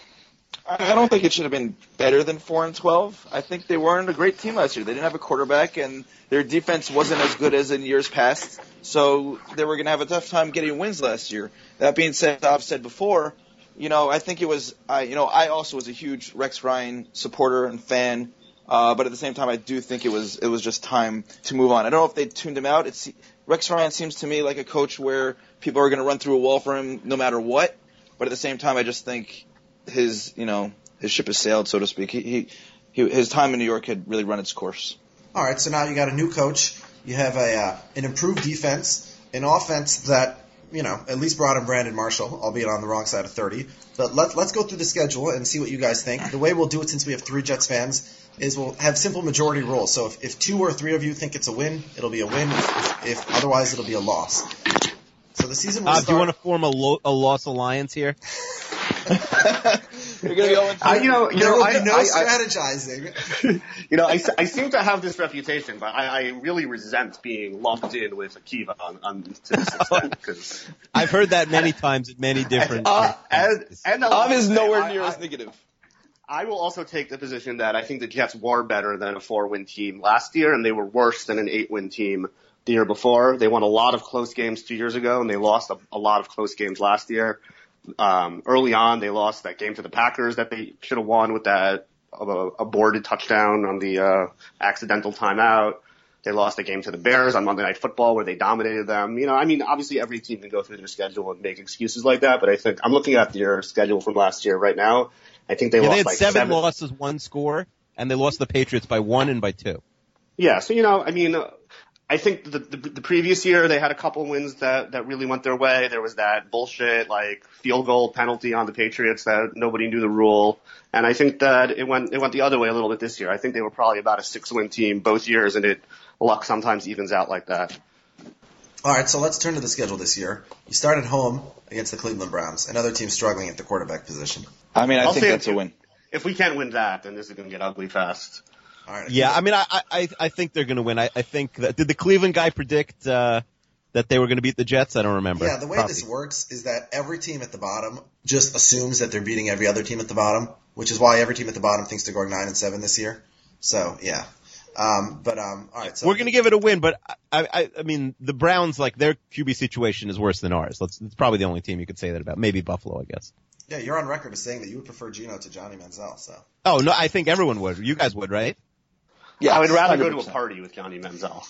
I don't think it should have been better than four and twelve. I think they weren't a great team last year. They didn't have a quarterback, and their defense wasn't as good as in years past. So they were going to have a tough time getting wins last year. That being said, as I've said before, you know, I think it was, I, you know, I also was a huge Rex Ryan supporter and fan. Uh, but at the same time, I do think it was it was just time to move on. I don't know if they tuned him out. It's Rex Ryan seems to me like a coach where people are going to run through a wall for him no matter what. But at the same time, I just think his, you know, his ship has sailed, so to speak. He, he, he his time in New York had really run its course. All right, so now you got a new coach. You have a uh, an improved defense, an offense that, you know, at least brought in Brandon Marshall, albeit on the wrong side of thirty. But let, let's go through the schedule and see what you guys think. The way we'll do it, since we have three Jets fans, is we'll have simple majority rules. So if, if two or three of you think it's a win, it'll be a win. If, if otherwise, it'll be a loss. So the season will Uh, start. do you want to form a, lo- a loss alliance here? You're going to go into I, you know, you there know, will I, be no I, I, strategizing. you know, I, I seem to have this reputation, but I, I really resent being lumped in with Akiva on, on to this extent because I've heard that many times at many different. Uh, and and Av is nowhere I- near I- as negative. I will also take the position that I think the Jets were better than a four-win team last year, and they were worse than an eight-win team the year before. They won a lot of close games two years ago, and they lost a, a lot of close games last year. Um, early on, they lost that game to the Packers that they should have won with that uh, aborted touchdown on the uh, accidental timeout. They lost a game to the Bears on Monday Night Football where they dominated them. You know, I mean, obviously every team can go through their schedule and make excuses like that, but I think I'm looking at their schedule from last year right now. I think they Yeah, lost they had like seven, seven losses, one score, and they lost the Patriots by one and by two. Yeah, so, you know, I mean, uh, I think the, the the previous year they had a couple wins that, that really went their way. There was that bullshit, like, field goal penalty on the Patriots that nobody knew the rule. And I think that it went it went the other way a little bit this year. I think they were probably about a six-win team both years, and it luck sometimes evens out like that. All right, so let's turn to the schedule this year. You start at home against the Cleveland Browns, another team struggling at the quarterback position. I mean, I I'll think say that's it- a win. If we can't win that, then this is going to get ugly fast. All right. Yeah, I mean, I I, I think they're going to win. I, I think that, did the Cleveland guy predict uh, that they were going to beat the Jets? I don't remember. Yeah, the way Probably. this works is that every team at the bottom just assumes that they're beating every other team at the bottom, which is why every team at the bottom thinks they're going nine and seven this year. So yeah, um, but um, all right. So We're going to give it a win, but I, I I mean, the Browns, like, their Q B situation is worse than ours. Let's, it's probably the only team you could say that about. Maybe Buffalo, I guess. yeah, you're on record as saying that you would prefer Geno to Johnny Manziel. So Oh no, I think everyone would. You guys would, right? Yeah, I would rather go to a one hundred percent. party with Johnny Manziel.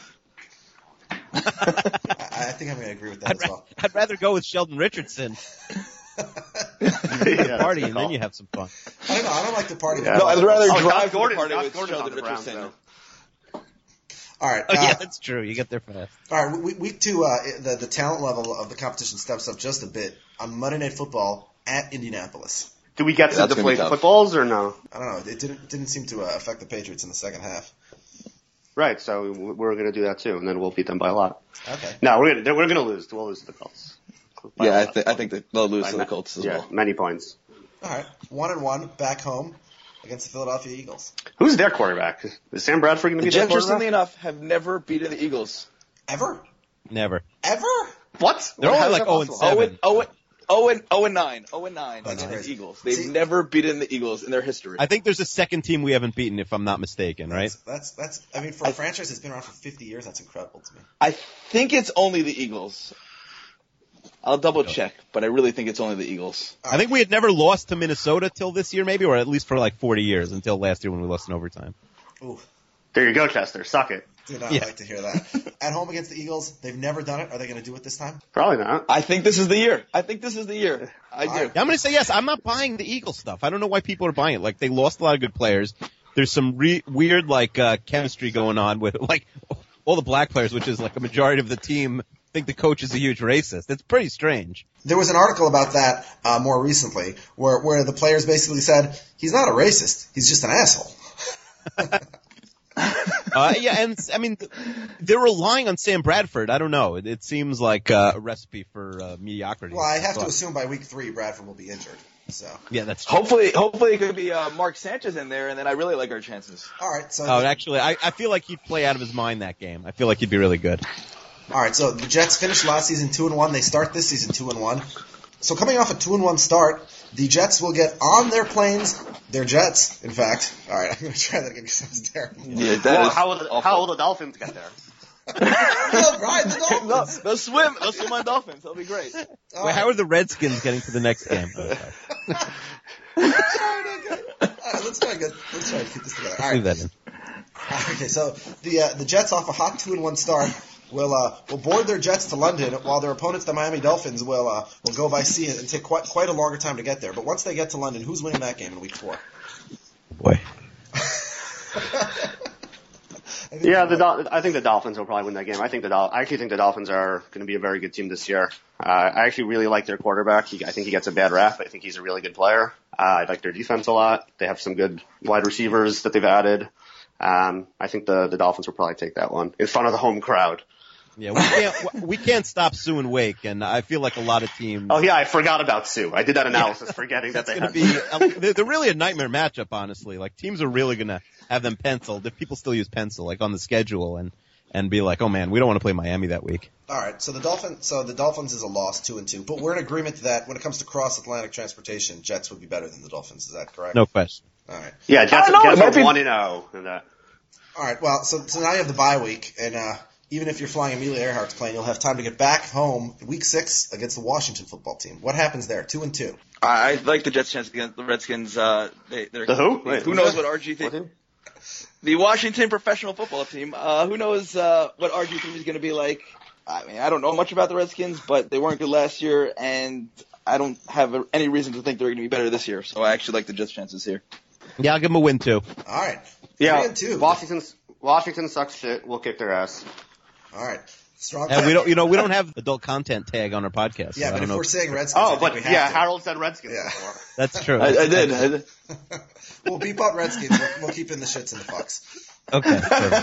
I, I think I'm going to agree with that I'd, as ra- well. I'd rather go with Sheldon Richardson Yeah, at a party, and that's then you have some fun. I don't know. I don't like the party. Yeah. No, I'd rather Oh, drive Josh to the Gordon, party Josh with Gordon's on Sheldon the Browns, Richardson. though. All right. Oh, Uh, yeah, that's true. You get there fast. All right, week, week two, uh, the, the talent level of the competition steps up just a bit on Monday Night Football at Indianapolis. Do we get to That's gonna be deflate tough. footballs or no? I don't know. It didn't didn't seem to uh, affect the Patriots in the second half. Right, so we're going to do that too, and then we'll beat them by a lot. Okay. No, we're going to we're going to lose. We'll lose to the Colts. By a Yeah, I, lot. th- I think that they'll lose By to the ma- Colts as yeah, well. many points. All right. One and one back home against the Philadelphia Eagles. Who's their quarterback? Is Sam Bradford going to The be their Jets, interestingly quarterback? enough, have never beaten the Eagles. Ever? Never. Ever? What? They're How only is like that oh and possible? seven. Oh and, oh and, oh and, oh and nine. Oh and nine That's against crazy. the Eagles. They've See- never beaten the Eagles in their history. I think there's a second team we haven't beaten, if I'm not mistaken, right? That's, that's, that's, I mean, for a franchise that's been around for fifty years, that's incredible to me. I think it's only the Eagles. I'll double check, but I really think it's only the Eagles. I think we had never lost to Minnesota till this year, maybe, or at least for like forty years until last year when we lost in overtime. Ooh, There you go, Chester. Suck it. did not Yeah. like to hear that. At home against the Eagles, they've never done it. Are they going to do it this time? Probably not. I think this is the year. I think this is the year. I do. All right. Yeah, I'm going to say yes. I'm not buying the Eagles stuff. I don't know why people are buying it. Like, they lost a lot of good players. There's some re- weird, like, uh, chemistry going on with, like, all the black players, which is like a majority of the team think the coach is a huge racist. It's pretty strange. There was an article about that uh, more recently where, where the players basically said, he's not a racist, he's just an asshole. Uh, yeah, and I mean, they're relying on Sam Bradford. I don't know. It, it seems like uh, a recipe for uh, mediocrity. Well, I have to But- assume by week three, Bradford will be injured. So, Yeah, that's true. Hopefully, hopefully it could be uh, Mark Sanchez in there, and then I really like our chances. all right. So, Oh, actually, I, I feel like he'd play out of his mind that game. I feel like he'd be really good. all right. So the Jets finished last season two and one. They start this season two and one. So coming off a two and one start, the Jets will get on their planes. Their Jets, in fact. All right, I'm going to try that again because that's terrible. Yeah, that Well, is how will, the, awful. how will the Dolphins get there? Oh, right, the No, Dolphins. they'll swim. They'll swim on Dolphins. That'll be great. All Wait, right. how are the Redskins getting to the next game? All right, okay. All right, let's try again. Let's try to keep this together. All Leave right. that in. Okay, so the uh, the Jets off a hot two and one start will uh, will board their jets to London, while their opponents, the Miami Dolphins, will uh, will go by sea and take quite quite a longer time to get there. But once they get to London, who's winning that game in week four? Boy. I think Yeah, you're the right. Dol- I think the Dolphins will probably win that game. I think the Dol- I actually think the Dolphins are going to be a very good team this year. Uh, I actually really like their quarterback. He, I think he gets a bad rap. I think he's a really good player. Uh, I like their defense a lot. They have some good wide receivers that they've added. Um, I think the the Dolphins will probably take that one in front of the home crowd. Yeah, we can't we can't stop Sue and Wake, and I feel like a lot of teams. Oh yeah, I forgot about Sue. I did that analysis, forgetting that It's they going had. to be. They're they're really a nightmare matchup, honestly. Like teams are really going to have them penciled if people still use pencil, like on the schedule, and and be like, oh man, we don't want to play Miami that week. All right, so the Dolphins, so the Dolphins is a loss, two and two. But we're in agreement that when it comes to cross Atlantic transportation, Jets would be better than the Dolphins. Is that correct? No question. All right. Yeah, Jets, I don't know, Jets it might are be- one and zero in that. All right. Well, so so now you have the bye week, and uh, even if you're flying Amelia Earhart's plane, you'll have time to get back home week six against the Washington football team. What happens there? Two and two. I, I like the Jets' chance against the Redskins. Uh, they, they're, The who? Wait, who who's knows that? what R G What thinks? team? The Washington professional football team. Uh, who knows uh, what R G three is going to be like? I mean, I don't know much about the Redskins, but they weren't good last year, and I don't have any reason to think they're going to be better this year. So I actually like the Jets' chances here. Yeah, I'll give them a win too. All right. Yeah, Three and two. Washington's Washington sucks shit. We'll kick their ass. All right. Strong. And we don't, you know, we don't have adult content tag on our podcast. so Yeah, I but don't if know. we're saying Redskins, I Oh, think but we have yeah, to. Harold said Redskins Yeah. before. That's true. I, I did. I did. We'll beep up Redskins. We'll, we'll keep in the shits and the fucks. Okay.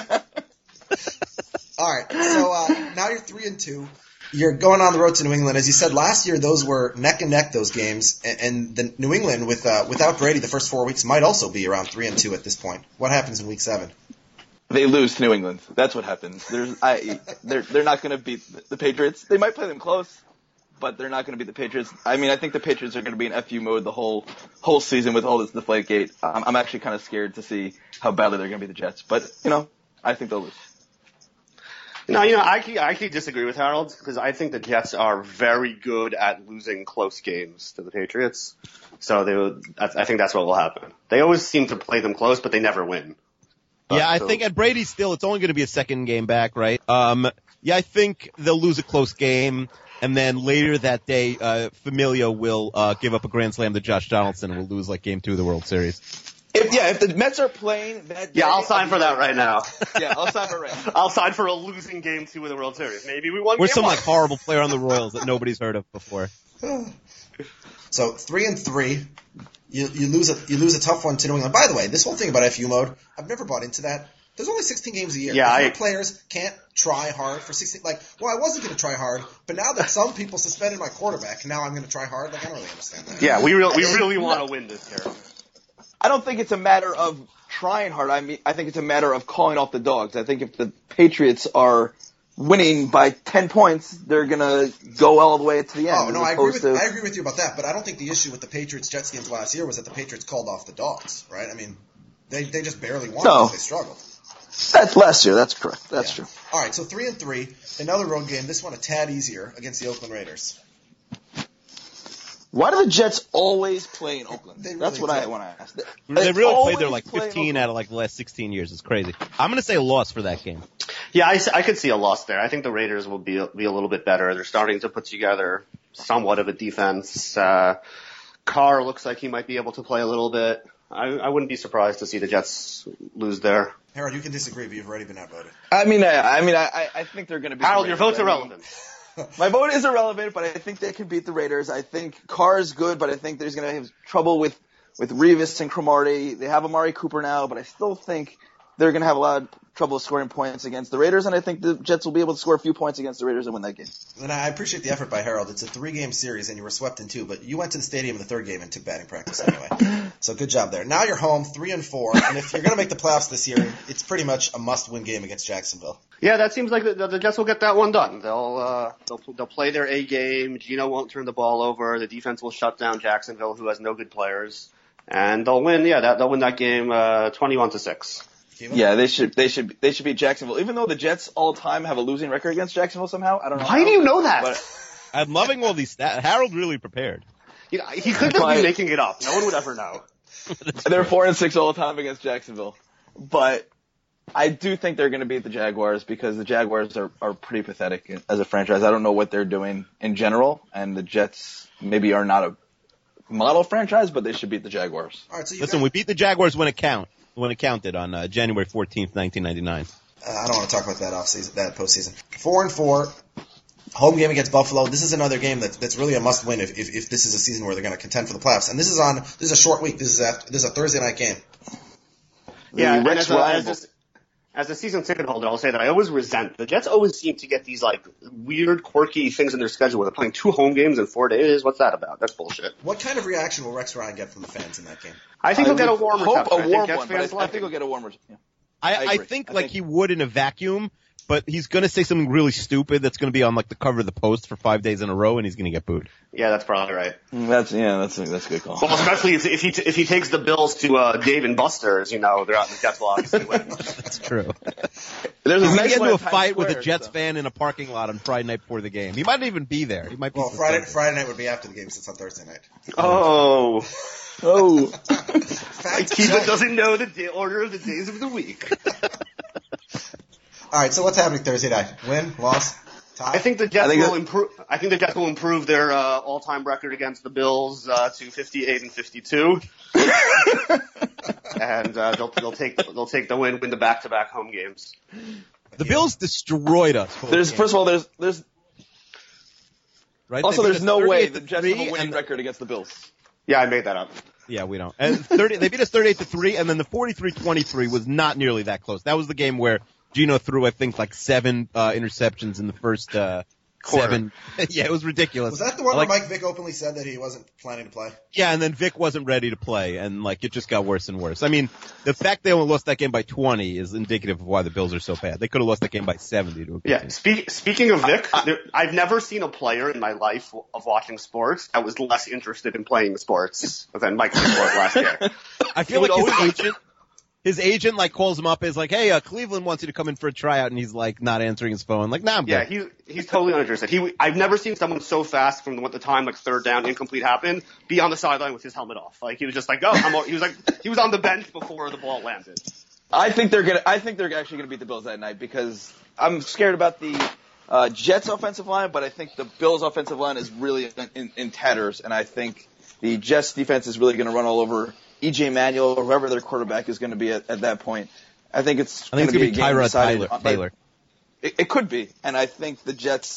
Sure. All right. So uh, now you're three and two. You're going on the road to New England. As you said last year, those were neck and neck, those games. And, and the New England with uh, without Brady, the first four weeks might also be around three and two at this point. What happens in week seven? They lose to New England. That's what happens. There's, I, they're, they're not going to beat the Patriots. They might play them close, but they're not going to beat the Patriots. I mean, I think the Patriots are going to be in F U mode the whole whole season with all this Deflategate. I'm, I'm actually kind of scared to see how badly they're going to beat the Jets. But you know, I think they'll lose. No, you know, I actually, I actually disagree with Harold because I think the Jets are very good at losing close games to the Patriots. So they would, I I think that's what will happen. They always seem to play them close, but they never win. Yeah, I so- think at Brady still, it's only going to be a second game back, right? Um, yeah, I think they'll lose a close game, and then later that day, uh, Familia will uh, give up a grand slam to Josh Donaldson, and we'll lose like Game Two of the World Series. If, yeah, if the Mets are playing that day, Yeah, I'll sign for that right now. Yeah, I'll sign for it right now. I'll sign for a losing game two of the World Series. Maybe we won Or game some one. like horrible player on the Royals that nobody's heard of before. All So three and three, you you lose a you lose a tough one to New England. By the way, this whole thing about F U mode, I've never bought into that. There's only sixteen games a year. Yeah, if I- your players can't try hard for sixteen. Like, well, I wasn't going to try hard, but now that some people suspended my quarterback, now I'm going to try hard. Like, I don't really understand that. Yeah, we really, we really want to win this year. I don't think it's a matter of trying hard. I mean, I think it's a matter of calling off the dogs. I think if the Patriots are winning by ten points, they're gonna go all the way to the end. Oh no, as I agree with opposed to- I agree with you about that, but I don't think the issue with the Patriots Jets games last year was that the Patriots called off the dogs, right? I mean, they they just barely won No. because they struggled. That's last year. That's correct. That's Yeah. true. All right, so three and three, another road game. This one a tad easier against the Oakland Raiders. Why do the Jets always play in Oakland? They really That's what I do. want to ask. They really always played there like play in fifteen Oakland. out of like the last sixteen years. It's crazy. I'm going to say a loss for that game. Yeah, I, s- I could see a loss there. I think the Raiders will be be a little bit better. They're starting to put together somewhat of a defense. Uh, Carr looks like he might be able to play a little bit. I, I wouldn't be surprised to see the Jets lose there. Harold, you can disagree, but you've already been outvoted. I mean, I, I mean, I, I think they're going to be. Harold, your vote's irrelevant. My vote is irrelevant, but I think they can beat the Raiders. I think Carr is good, but I think there's going to have trouble with, with Revis and Cromartie. They have Amari Cooper now, but I still think they're going to have a lot of trouble scoring points against the Raiders, and I think the Jets will be able to score a few points against the Raiders and win that game. And I appreciate the effort by Harold. It's a three-game series, and you were swept in two, but you went to the stadium in the third game and took batting practice anyway. So good job there. Now you're home, three and four, and if you're going to make the playoffs this year, it's pretty much a must-win game against Jacksonville. Yeah, that seems like the, the Jets will get that one done. They'll uh, they'll they'll play their A game. Geno won't turn the ball over. The defense will shut down Jacksonville, who has no good players, and they'll win. Yeah, that, they'll win that game uh, twenty-one to six. Yeah, they should they should they should beat Jacksonville, even though the Jets all time have a losing record against Jacksonville somehow. I don't know. Why how, do you know that? but- I'm loving all these stats. Harold really prepared. You know, he could just Why- be making it up. No one would ever know. They're four and six all the time against Jacksonville, but I do think they're going to beat the Jaguars because the Jaguars are, are pretty pathetic as a franchise. I don't know what they're doing in general, and the Jets maybe are not a model franchise, but they should beat the Jaguars. All right, so you Listen, got, we beat the Jaguars when it count when it counted on uh, January fourteenth, nineteen ninety-nine. uh, I don't want to talk about that offseason, that postseason. Four and four, home game against Buffalo. This is another game that, that's really a must-win if, if if this is a season where they're going to contend for the playoffs. And this is on this is a short week. This is after, this is a Thursday night game. Yeah, The and Rex as a, Ryan as, Bowl. a, as a season ticket holder, I'll say that I always resent the Jets. Always seem to get these like weird, quirky things in their schedule. They're playing two home games in four days. What's that about? That's bullshit. What kind of reaction will Rex Ryan get from the fans in that game? I think I he'll get a would warm hope reception. a I warm think Jets one, but fans I, I like think it. he'll get a warm reception. I, I I, agree. think I like think- he would in a vacuum, but he's going to say something really stupid that's going to be on like the cover of the Post for five days in a row, and he's going to get booed. Yeah, that's probably right. Mm, That's yeah, that's a, that's a good call. Well, especially if, if he t- if he takes the Bills to uh, Dave and Buster's, you know, they're out. The Jets will obviously win. That's true. There's He's a going to nice get one into a at Times fight with a Square, Jets so. fan in a parking lot on Friday night before the game. He might not even be there. He might be. Well, Friday suspended. Friday night would be after the game, since it's on Thursday night. Oh, Oh, Fact Kiva check. doesn't know the day- order of the days of the week. All right, so what's happening Thursday night? Win, loss, tie. I think the Jets I think will that- improve. I think the Jets will improve their uh, all-time record against the Bills uh, to fifty-eight and fifty-two, and uh, they'll they'll take they'll take the win, win the back-to-back home games. The Bills destroyed us. there's first of all there's there's right? also They beat there's us no way thirty-eight the to Jets three, have a winning and- record against the Bills. Yeah, I made that up. Yeah, we don't. And thirty, they beat us thirty-eight to three, and then the forty-three twenty-three was not nearly that close. That was the game where Geno threw, I think, like seven uh, interceptions in the first uh, Quarter. seven. Yeah, it was ridiculous. Was that the one I like- where Mike Vick openly said that he wasn't planning to play? Yeah, and then Vic wasn't ready to play, and like it just got worse and worse. I mean, the fact they only lost that game by twenty is indicative of why the Bills are so bad. They could have lost that game by seventy to a good Yeah. team. Speak, speaking of Vic, there, I've never seen a player in my life of watching sports that was less interested in playing sports than Mike Vick was last year. I feel He like would his always- agent, his agent like calls him up, is like, "Hey, uh, Cleveland wants you to come in for a tryout," and he's like not answering his phone. Like, nah, I'm Yeah, good. he he's totally uninterested. He I've never seen someone so fast from what the time like third down incomplete happened be on the sideline with his helmet off. Like he was just like, oh, I'm. He was like he was on the bench before the ball landed. I think they're gonna. I think they're actually gonna beat the Bills that night because I'm scared about the uh, Jets' offensive line, but I think the Bills' offensive line is really in, in, in tatters, and I think the Jets' defense is really gonna run all over E J Manuel or whoever their quarterback is gonna be at, at that point. I think it's I think it's gonna gonna be a game Tyrod decided Taylor. on- but Taylor. It, it could be, and I think the Jets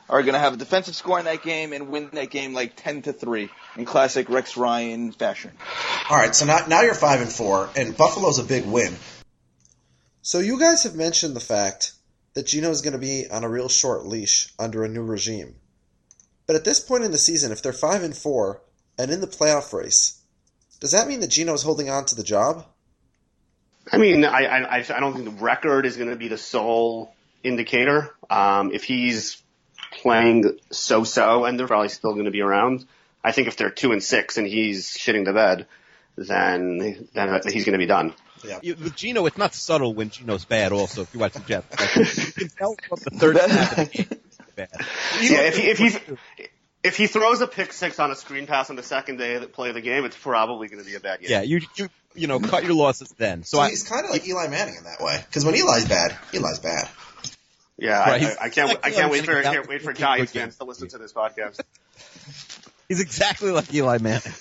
are going to have a defensive score in that game and win that game like ten to three in classic Rex Ryan fashion. All right, so now, now you're five and four, and Buffalo's a big win. So you guys have mentioned the fact that Geno's going to be on a real short leash under a new regime. But at this point in the season, if they're five and four and in the playoff race, does that mean that Geno's holding on to the job? I mean, I, I, I don't think the record is going to be the sole indicator. Um, if he's playing so-so, and they're probably still going to be around, I think if they're two and six and he's shitting the bed, then then he's going to be done. Yeah. You, with Geno, it's not subtle when Geno's bad. Also, if you watch the Jets, like, you can tell from the third half of the game he's bad. Yeah, if he, if he if he throws a pick six on a screen pass on the second day of the play of the game, it's probably going to be a bad game. Yeah, you you you know cut your losses then. So, So I, he's kind of like Eli Manning in that way, because when Eli's bad, Eli's bad. Yeah, Right, I, he's I, I can't like I can't wait for Eli I Manning can't wait for without Giants looking fans to listen to this podcast. he's exactly like Eli Manning.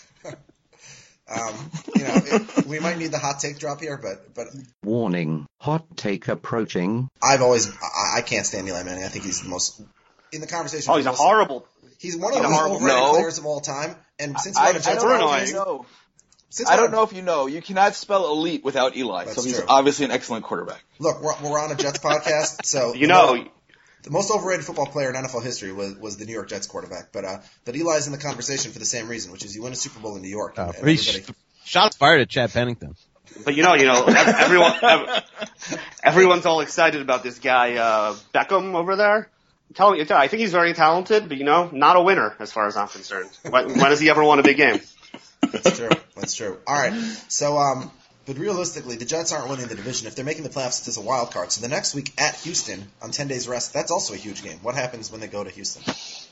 Um, you know, it, we might need the hot take drop here, but but Warning, hot take approaching. I've always I, I can't stand Eli Manning. I think he's the most in the conversation. Oh, he's a most- horrible. He's one of the he's a most horrible- overrated No. players of all time. And since I, we're I on a Jets don't know annoying. if you know. since I we're don't on- know if you know. You cannot spell elite without Eli, That's so he's true. obviously an excellent quarterback. Look, we're, we're on a Jets podcast, so You know, the most overrated football player in N F L history was, was the New York Jets quarterback. But uh, but Eli's in the conversation for the same reason, which is you win a Super Bowl in New York. And, Uh, and he's everybody- shots fired at Chad Pennington. but you know, you know, ev- everyone, ev- everyone's all excited about this guy uh, Beckham over there. I'm telling you, I think he's very talented, but you know, not a winner as far as I'm concerned. When, when does he ever win a big game? That's true. That's true. All right. So, um, but realistically, the Jets aren't winning the division. If they're making the playoffs, it's a wild card. So the next week at Houston on ten days rest, that's also a huge game. What happens when they go to Houston?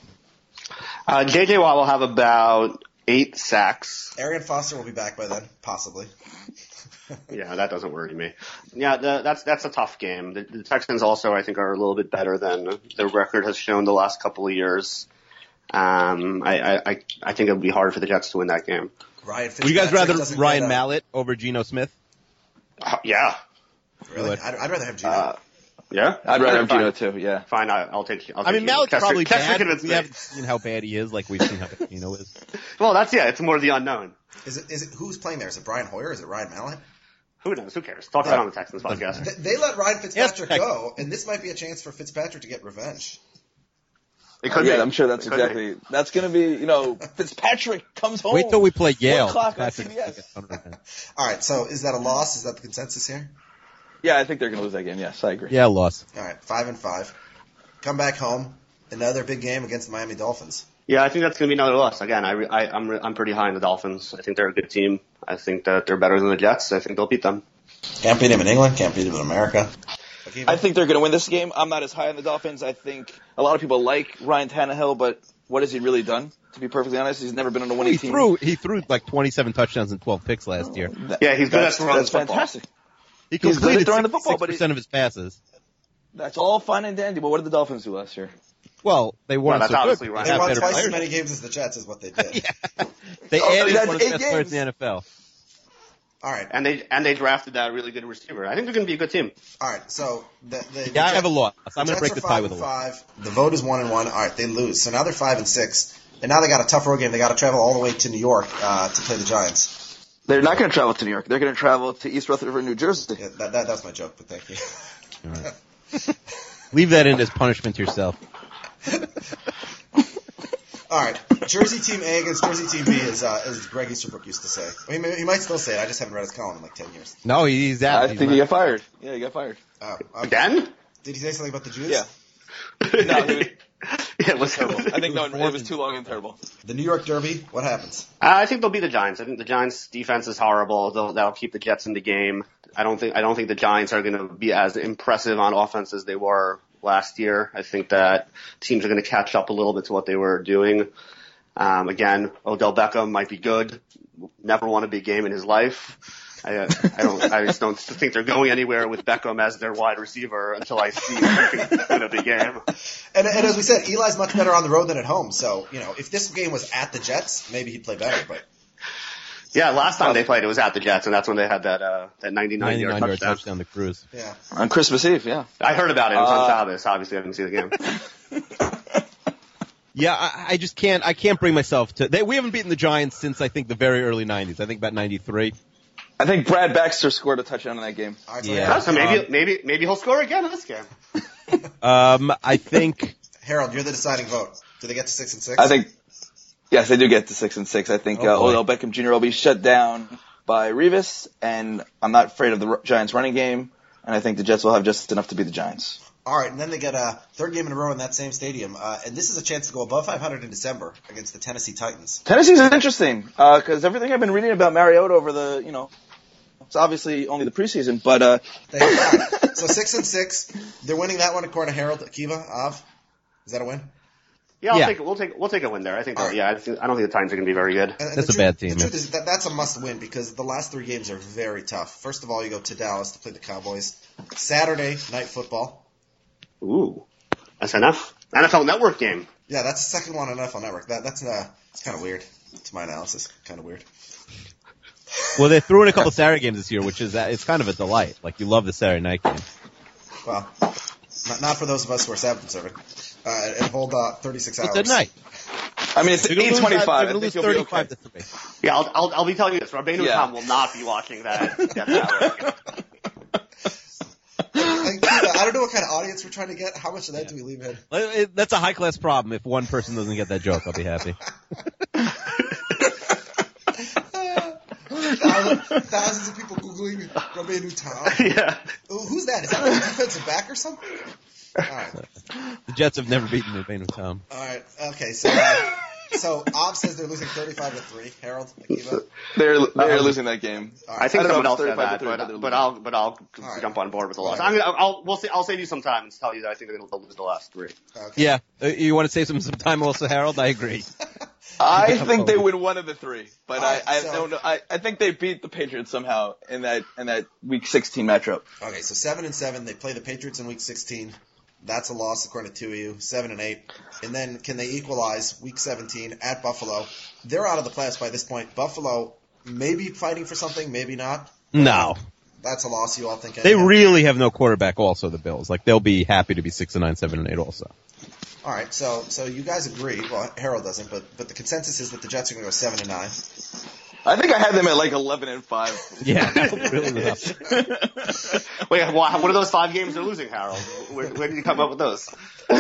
Uh, J J Watt will have about eight sacks. Arian Foster will be back by then, possibly. Yeah, that doesn't worry me. Yeah, the, that's that's a tough game. The, the Texans also, I think, are a little bit better than their record has shown the last couple of years. Um, I, I, I think it would be hard for the Jets to win that game. Ryan Would you guys Fitzpatrick rather doesn't Ryan get a- Mallett over Geno Smith? Uh, yeah, Really? Would. I'd, I'd rather have Gino. uh, yeah. I'd rather have Fine. Geno too. Yeah. Fine, I, I'll take. I'll I take mean, you. Mallett's Kester- probably Kester bad. convinced We me. haven't seen how bad he is, like we've seen how bad Geno is. Well, that's yeah. It's more the unknown. is it? Is it? Who's playing there? Is it Brian Hoyer? Is it Ryan Mallett? Who knows? Who cares? Talk about it on the Texans podcast. Th- They let Ryan Fitzpatrick Yes, go, and this might be a chance for Fitzpatrick to get revenge. It could yeah, be. I'm sure that's It could be. exactly. That's going to be, you know, Fitzpatrick comes home. Wait till we play Yale. One o'clock on Patrick's C B S. gonna get one hundred percent. All right. So is that a loss? Is that the consensus here? Yeah, I think they're going to lose that game. Yes, I agree. Yeah, loss. All right. Five and five. Come back home. Another big game against the Miami Dolphins. Yeah, I think that's going to be another loss. Again, I, re- I, I'm re- I'm pretty high on the Dolphins. I think they're a good team. I think that they're better than the Jets. I think they'll beat them. Can't beat him in England. Can't beat him in America. I think they're going to win this game. I'm not as high on the Dolphins. I think a lot of people like Ryan Tannehill, but what has he really done? To be perfectly honest, he's never been on a winning He team. threw he threw like twenty-seven touchdowns and twelve picks last year. That- Yeah, he's good that's, at throwing that's the football. fantastic. He He's good at completed throwing the football, but he- percent of his passes. That's all fine and dandy, but what did the Dolphins do last year? Well, they weren't Well, that's so good. obviously but right. They They have won better twice as players. many games as the Jets, is what they did. They Oh, added that's one of the eight best players in the games. N F L. All right. And they and they drafted that really good receiver. I think they're going to be a good team. All right. So the, the Yeah, I the have a loss. I'm Jets going to break are the five tie with a and loss. five. The vote is one and one. All right, they lose. So now they're five and six, and now they got a tough road game. They got to travel all the way to New York uh, to play the Giants. They're not going to travel to New York. They're going to travel to East Rutherford, New Jersey. Yeah, that, that that's my joke, but thank you. Leave that in as punishment to yourself. All right, Jersey Team A against Jersey Team B, as uh, as Greg Easterbrook used to say. I mean, he might still say it. I just haven't read his column in like ten years. No, he's out. I He's think not. he got fired. Yeah, he got fired. Oh, okay. Again? Did he say something about the Jews? Yeah. No, he was Yeah, it was terrible. I think no, it was too long and terrible. The New York Derby. What happens? I think they'll be the Giants. I think the Giants' defense is horrible. They'll, that'll keep the Jets in the game. I don't think I don't think the Giants are going to be as impressive on offense as they were last year. I think that teams are going to catch up a little bit to what they were doing. Um, again, Odell Beckham might be good. Never won a big game in his life. I, uh, I don't. I just don't think they're going anywhere with Beckham as their wide receiver until I see him in a big game. And, and as we said, Eli's much better on the road than at home. So you know, if this game was at the Jets, maybe he'd play better. But Yeah, last time they played, it was at the Jets, and that's when they had that uh, that ninety-nine yard ninety-nine yard touchdown. touchdown to Cruz. yeah. On Christmas Eve, yeah. I heard about it. It was on Uh, Shabbos. Obviously, I didn't see the game. Yeah, I, I just can't. I can't bring myself to. They, we haven't beaten the Giants since I think the very early nineties. I think about ninety-three. I think Brad Baxter scored a touchdown in that game. All right, so Yeah. Harold, So maybe Um, maybe maybe he'll score again in this game. Um, I think. Harold, you're the deciding vote. Do they get to six and six? I think, yes, they do get to six and six. I think Oh, uh, boy. Odell Beckham Junior will be shut down by Revis, and I'm not afraid of the R- Giants' running game. And I think the Jets will have just enough to beat the Giants. All right, and then they get a third game in a row in that same stadium, uh, and this is a chance to go above five hundred in December against the Tennessee Titans. Tennessee's interesting because everything I've been reading about Mariota over the, you know, it's obviously only the preseason, but uh, They, all right, so six and six, they're winning that one according to Harold. Akiva, Av, is that a win? Yeah, I'll Yeah. take it. We'll take we'll take a win there. I think. All that- right. Yeah, I, think, I don't think the Titans are going to be very good. And, and That's the a truth, bad team, The yeah. truth is that that's a must win because the last three games are very tough. First of all, you go to Dallas to play the Cowboys. Saturday night football. Ooh, S N F N F L Network game. Yeah, that's the second one on N F L Network. That that's uh, it's kind of weird. To my analysis, kind of weird. Well, they threw in a couple Saturday games this year, which is uh, it's kind of a delight. Like you love the Saturday night game. Well, not, not for those of us who are Sabbath observant. Uh, it hold uh, thirty-six hours. It's at night. I mean, it's They're gonna eight lose- twenty-five. they're I gonna think lose you'll be thirty-five okay. to three. Yeah, I'll I'll, I'll be telling you this. Rabbeinu Yeah. Tom will not be watching that. Death Hour. Like, I don't know what kind of audience we're trying to get. How much of that do we leave in? Well, it- That's a high class problem. If one person doesn't get that joke, I'll be happy. Thousands, thousands of people googling Rabbeinu Tom. yeah. Ooh, who's that? Is that like a defensive back or something? All right, The Jets have never beaten the Bane of Tom. all right, okay. So, uh, so Ob says they're losing thirty-five to three. Harold, Akiva. They're they're Um, losing that game. All I right. think I don't know someone if else it's said thirty-five that, to three, but, but they're but I'll but I'll All right. jump on board with the loss. Whatever. I'm gonna, I'll we'll see. I'll save you some time and tell you that I think they're gonna lose the last three. Okay. Yeah, uh, you want to save some some time also, Harold? I agree. I think they win one of the three, but All I, right, I so- don't know. I, I think they beat the Patriots somehow in that in that Week sixteen matchup. Okay, so seven and seven. They play the Patriots in Week sixteen. That's a loss according to two of you. Seven and eight, and then can they equalize Week seventeen at Buffalo? They're out of the playoffs by this point. Buffalo maybe fighting for something, maybe not. No, That's a loss. You all think? they anyhow. really have no quarterback. Also, the Bills, like they'll be happy to be six and nine, seven and eight. Also, All right, so so you guys agree. Well, Harold doesn't, but but the consensus is that the Jets are going to go seven and nine. I think I had them at like eleven and five. yeah, really enough. Wait, wha- what are those five games they're losing, Harold? Where, where did you come up with those?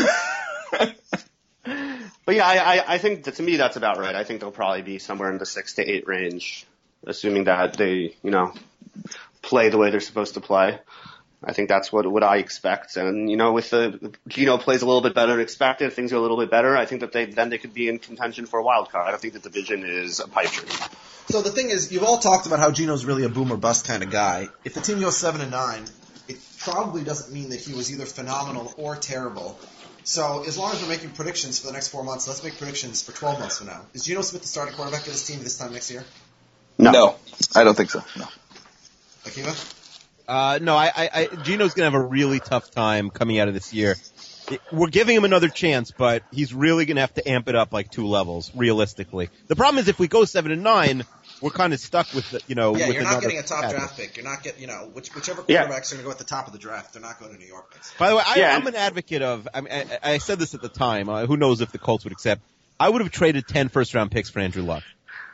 But yeah, I, I, I think that to me that's about right. I think they'll probably be somewhere in the six to eight range, assuming that they, you know, play the way they're supposed to play. I think that's what what I expect. And you know, with the Geno plays a little bit better than expected, things are a little bit better. I think that they then they could be in contention for a wild card. I don't think the division is a pipe dream. So the thing is, you've all talked about how Geno's really a boom or bust kind of guy. If the team goes seven and nine, it probably doesn't mean that he was either phenomenal or terrible. So as long as we're making predictions for the next four months, let's make predictions for twelve months from now. Is Geno Smith the starting quarterback of this team this time next year? No, I don't think so. No. Akiva? Uh, no, I, I, I Geno's gonna have a really tough time coming out of this year. It- we're giving him another chance, but he's really gonna have to amp it up like two levels, realistically. The problem is if we go seven and nine, we're kind of stuck with the, you know, Yeah, with you're not another getting a top path. draft pick. You're not getting, you know, which, whichever Yeah. quarterbacks are going to go at the top of the draft. They're not going to New York. By the way, I, Yeah, I'm an advocate of. I, mean, I, I said this at the time. Uh, who knows if the Colts would accept? I would have traded ten first round picks for Andrew Luck.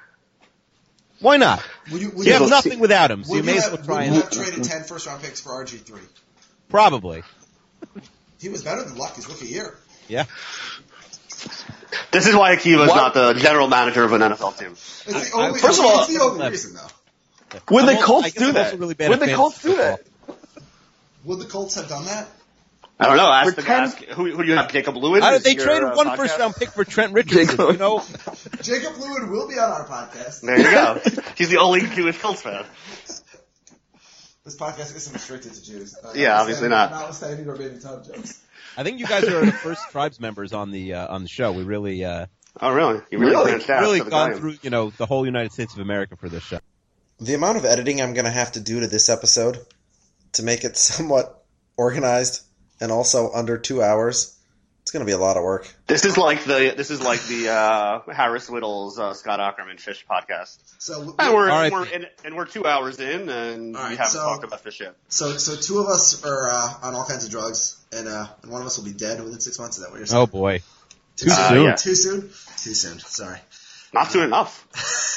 Why not? Would you, would You you, have nothing without him, so would you may you as have, well try would and you have traded ten first round picks for R G three? probably. He was better than Luck his rookie year. Yeah. This is why Akiva is What? not the general manager of an N F L team. It's the I- only, first of all- it's the only reason, though. Would I'm the also- Colts I guess do I'm that? also really bad Would at the Colts fantasy do that? Would the Colts have done that? I don't know. Ask, For the, ten- ask who, who do you have? Jacob Lewin? I don't, Is they your, traded uh, one podcast? first round pick for Trent Richardson. Jake You know, Jacob Lewin will be on our podcast. There you go. He's the only Jewish Colts fan. This podcast isn't restricted to Jews. Uh, Yeah, obviously not. Notwithstanding our baby Tom jokes. I think you guys are the first tribes members on the uh, on the show. We really uh, Oh, really? You really, Really? branched out really to the gone Giants. through you know the whole United States of America for this show. The amount of editing I'm going to have to do to this episode to make it somewhat organized and also under two hours, it's going to be a lot of work. This is like the this is like the uh, Harris Whittles uh, Scott Ackerman Fish podcast. So, And we're, All right. we're in, and we're two hours in, and All right, we haven't so- talked about fish yet. so, so two of us are uh, on all kinds of drugs, and uh, and one of us will be dead within six months. Is that what you're saying? Oh boy, Too Uh, soon. yeah. Too soon? Too soon. Sorry. Too soon? Too Uh, soon. yeah. Too soon? Too soon. Sorry. Not soon enough.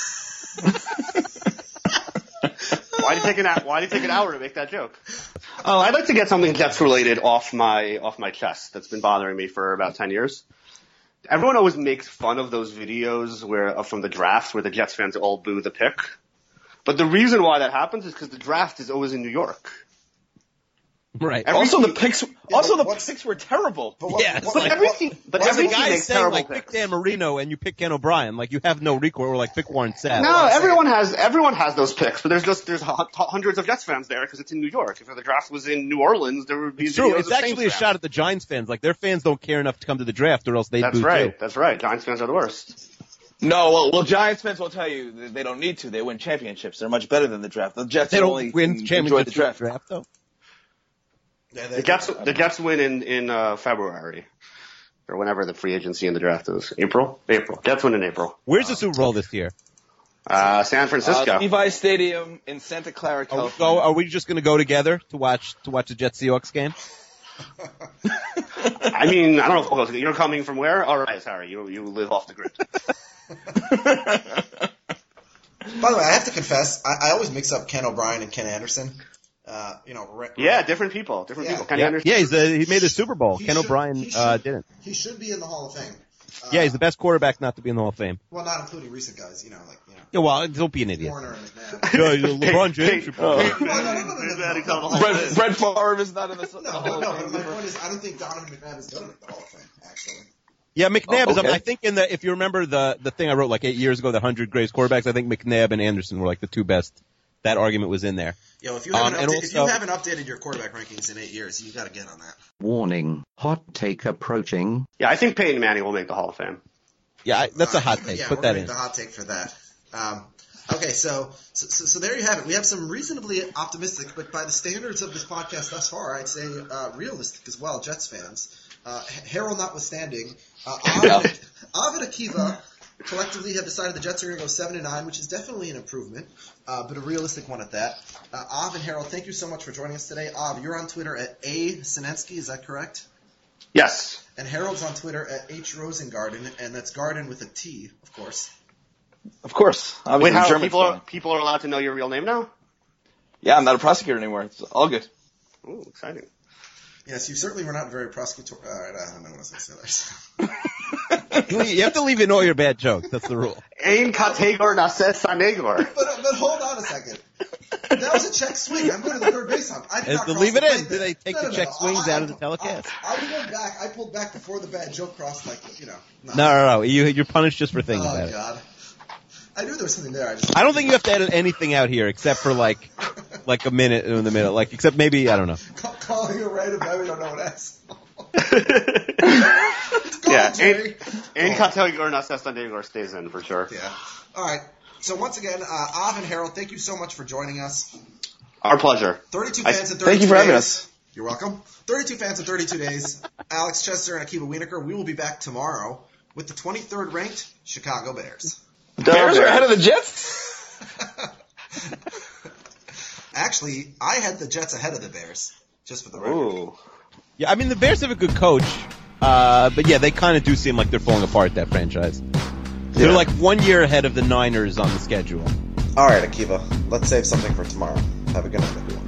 Why did you take an hour? Why did you take an hour to make that joke? Oh, I'd like to get something Jets related off my off my chest that's been bothering me for about ten years. Everyone always makes fun of those videos where uh, from the draft where the Jets fans all boo the pick. But the reason why that happens is because the draft is always in New York. Right. Every Also, the team- picks. Yeah, also, but the what's- picks were terrible. But what, Yeah, what, it's But like- every what- team, but what's every The the team guy makes is saying, terrible like, pick picks. Dan Marino and you pick Ken O'Brien. Like, you have no recourse, or like, pick Warren Sapp. No, I'm saying. everyone has everyone has those picks, but there's just there's hu- hundreds of Jets fans there because it's in New York. If the draft was in New Orleans, there would be It's true. videos It's of actually a Saints shot at the Giants fans. Like, their fans don't care enough to come to the draft, or else they'd fans. boo That's right. too. That's right. Giants fans are the worst. No, well, well, Giants fans will tell you that they don't need to. They win championships. They're much better than the draft. The Jets They only don't win enjoy championships the in the draft. draft, though. Yeah, they- The Jets the Jets win in in uh, February or whenever the free agency and the draft is. April. April. Jets win in April. Where's the Super Bowl this year? Uh, San Francisco. Uh, Levi Stadium in Santa Clara, Are we, California. go, are we just going to go together to watch to watch the Jets Seahawks game? I mean, I don't know if you're coming from where. All right, sorry, you you live off the grid. By the way, I have to confess, I, I always mix up Ken O'Brien and Ken Anderson. Uh, you know, re- Yeah, different people, different Yeah. people. Kenny Yeah, Anderson. yeah he's a, he made the Super Bowl. He Ken should- O'Brien he should- uh, didn't. he should be in the Hall of Fame. Uh, Yeah, he's the best quarterback not to be in the Hall of Fame. Well, not including recent guys, you know, like, you know, Yeah, well, don't be an idiot. Warner and McNabb. Yeah, LeBron James. should probably- Oh. Well, no, no, no, no, no, no, no, no. Brett, Brett Favre is not in the, the No, Hall no, of no, Fame but my either. point is, I don't think Donovan McNabb is going to make the Hall of Fame, actually. Yeah, McNabb Oh, is. okay. I think in the if you remember the the thing I wrote like eight years ago, the hundred greatest quarterbacks. I think McNabb and Anderson were like the two best. That argument was in there. Yo, if you Um, haven't, and upda- if you also- haven't updated your quarterback rankings in eight years, you got to get on that. Warning, hot take approaching. Yeah, I think Peyton Manning will make the Hall of Fame. Yeah, I, that's a hot Uh, take. Yeah, Put we're that gonna in. make the hot take for that. Um, okay, so, so so so there you have it. We have some reasonably optimistic, but by the standards of this podcast thus far, I'd say uh, realistic as well. Jets fans, uh, Harold notwithstanding, uh, Av, Av and Akiva collectively have decided the Jets are going to go seven and nine, which is definitely an improvement, uh, but a realistic one at that. Uh, Av and Harold, thank you so much for joining us today. Av, you're on Twitter at A Sinensky, is that correct? Yes. And Harold's on Twitter at H Rosengarden, and that's garden with a T, of course. Of course. Obviously, Wait, how German people are spelling. people are allowed to know your real name now? Yeah, I'm not a prosecutor anymore. It's all good. Ooh, exciting. Yes, you certainly were not very prosecutorial. All right, I don't know what I was going to say there. You have to leave in all your bad jokes. That's the rule. Ein kategor nases sanegor. But, but hold on a second. That was a check swing. I'm going to the third base hump. I did As not to cross leave the it in. plate Do there. they take No, the no, check no. swings I, out of the I, telecast? I, I went back. I pulled back before the bad joke crossed, like, you know. No, no, no. You, you're punished just for thinking Oh, about it. God. I knew there was something there. I just. I don't think you have to edit anything out here except for like, like a minute in the middle. Like, except maybe I don't know. Call, calling a random guy we don't know what that's. Yeah, Jerry. Ein kategor nases sanegor stays in for sure. Yeah. All right. So once again, uh, Av and Harold, thank you so much for joining us. Our pleasure. thirty-two I- fans in thirty-two Thank you for having days. us. You're welcome. thirty-two fans in thirty-two days. Alex Chester and Akiva Wienerker. We will be back tomorrow with the twenty-third ranked Chicago Bears. Bears are ahead of the Jets? Actually, I had the Jets ahead of the Bears, just for the record. Ooh. Yeah, I mean the Bears have a good coach, uh, but yeah, they kind of do seem like they're falling apart. That franchise. They're Yeah. like one year ahead of the Niners on the schedule. All right, Akiva, let's save something for tomorrow. Have a good night, everyone.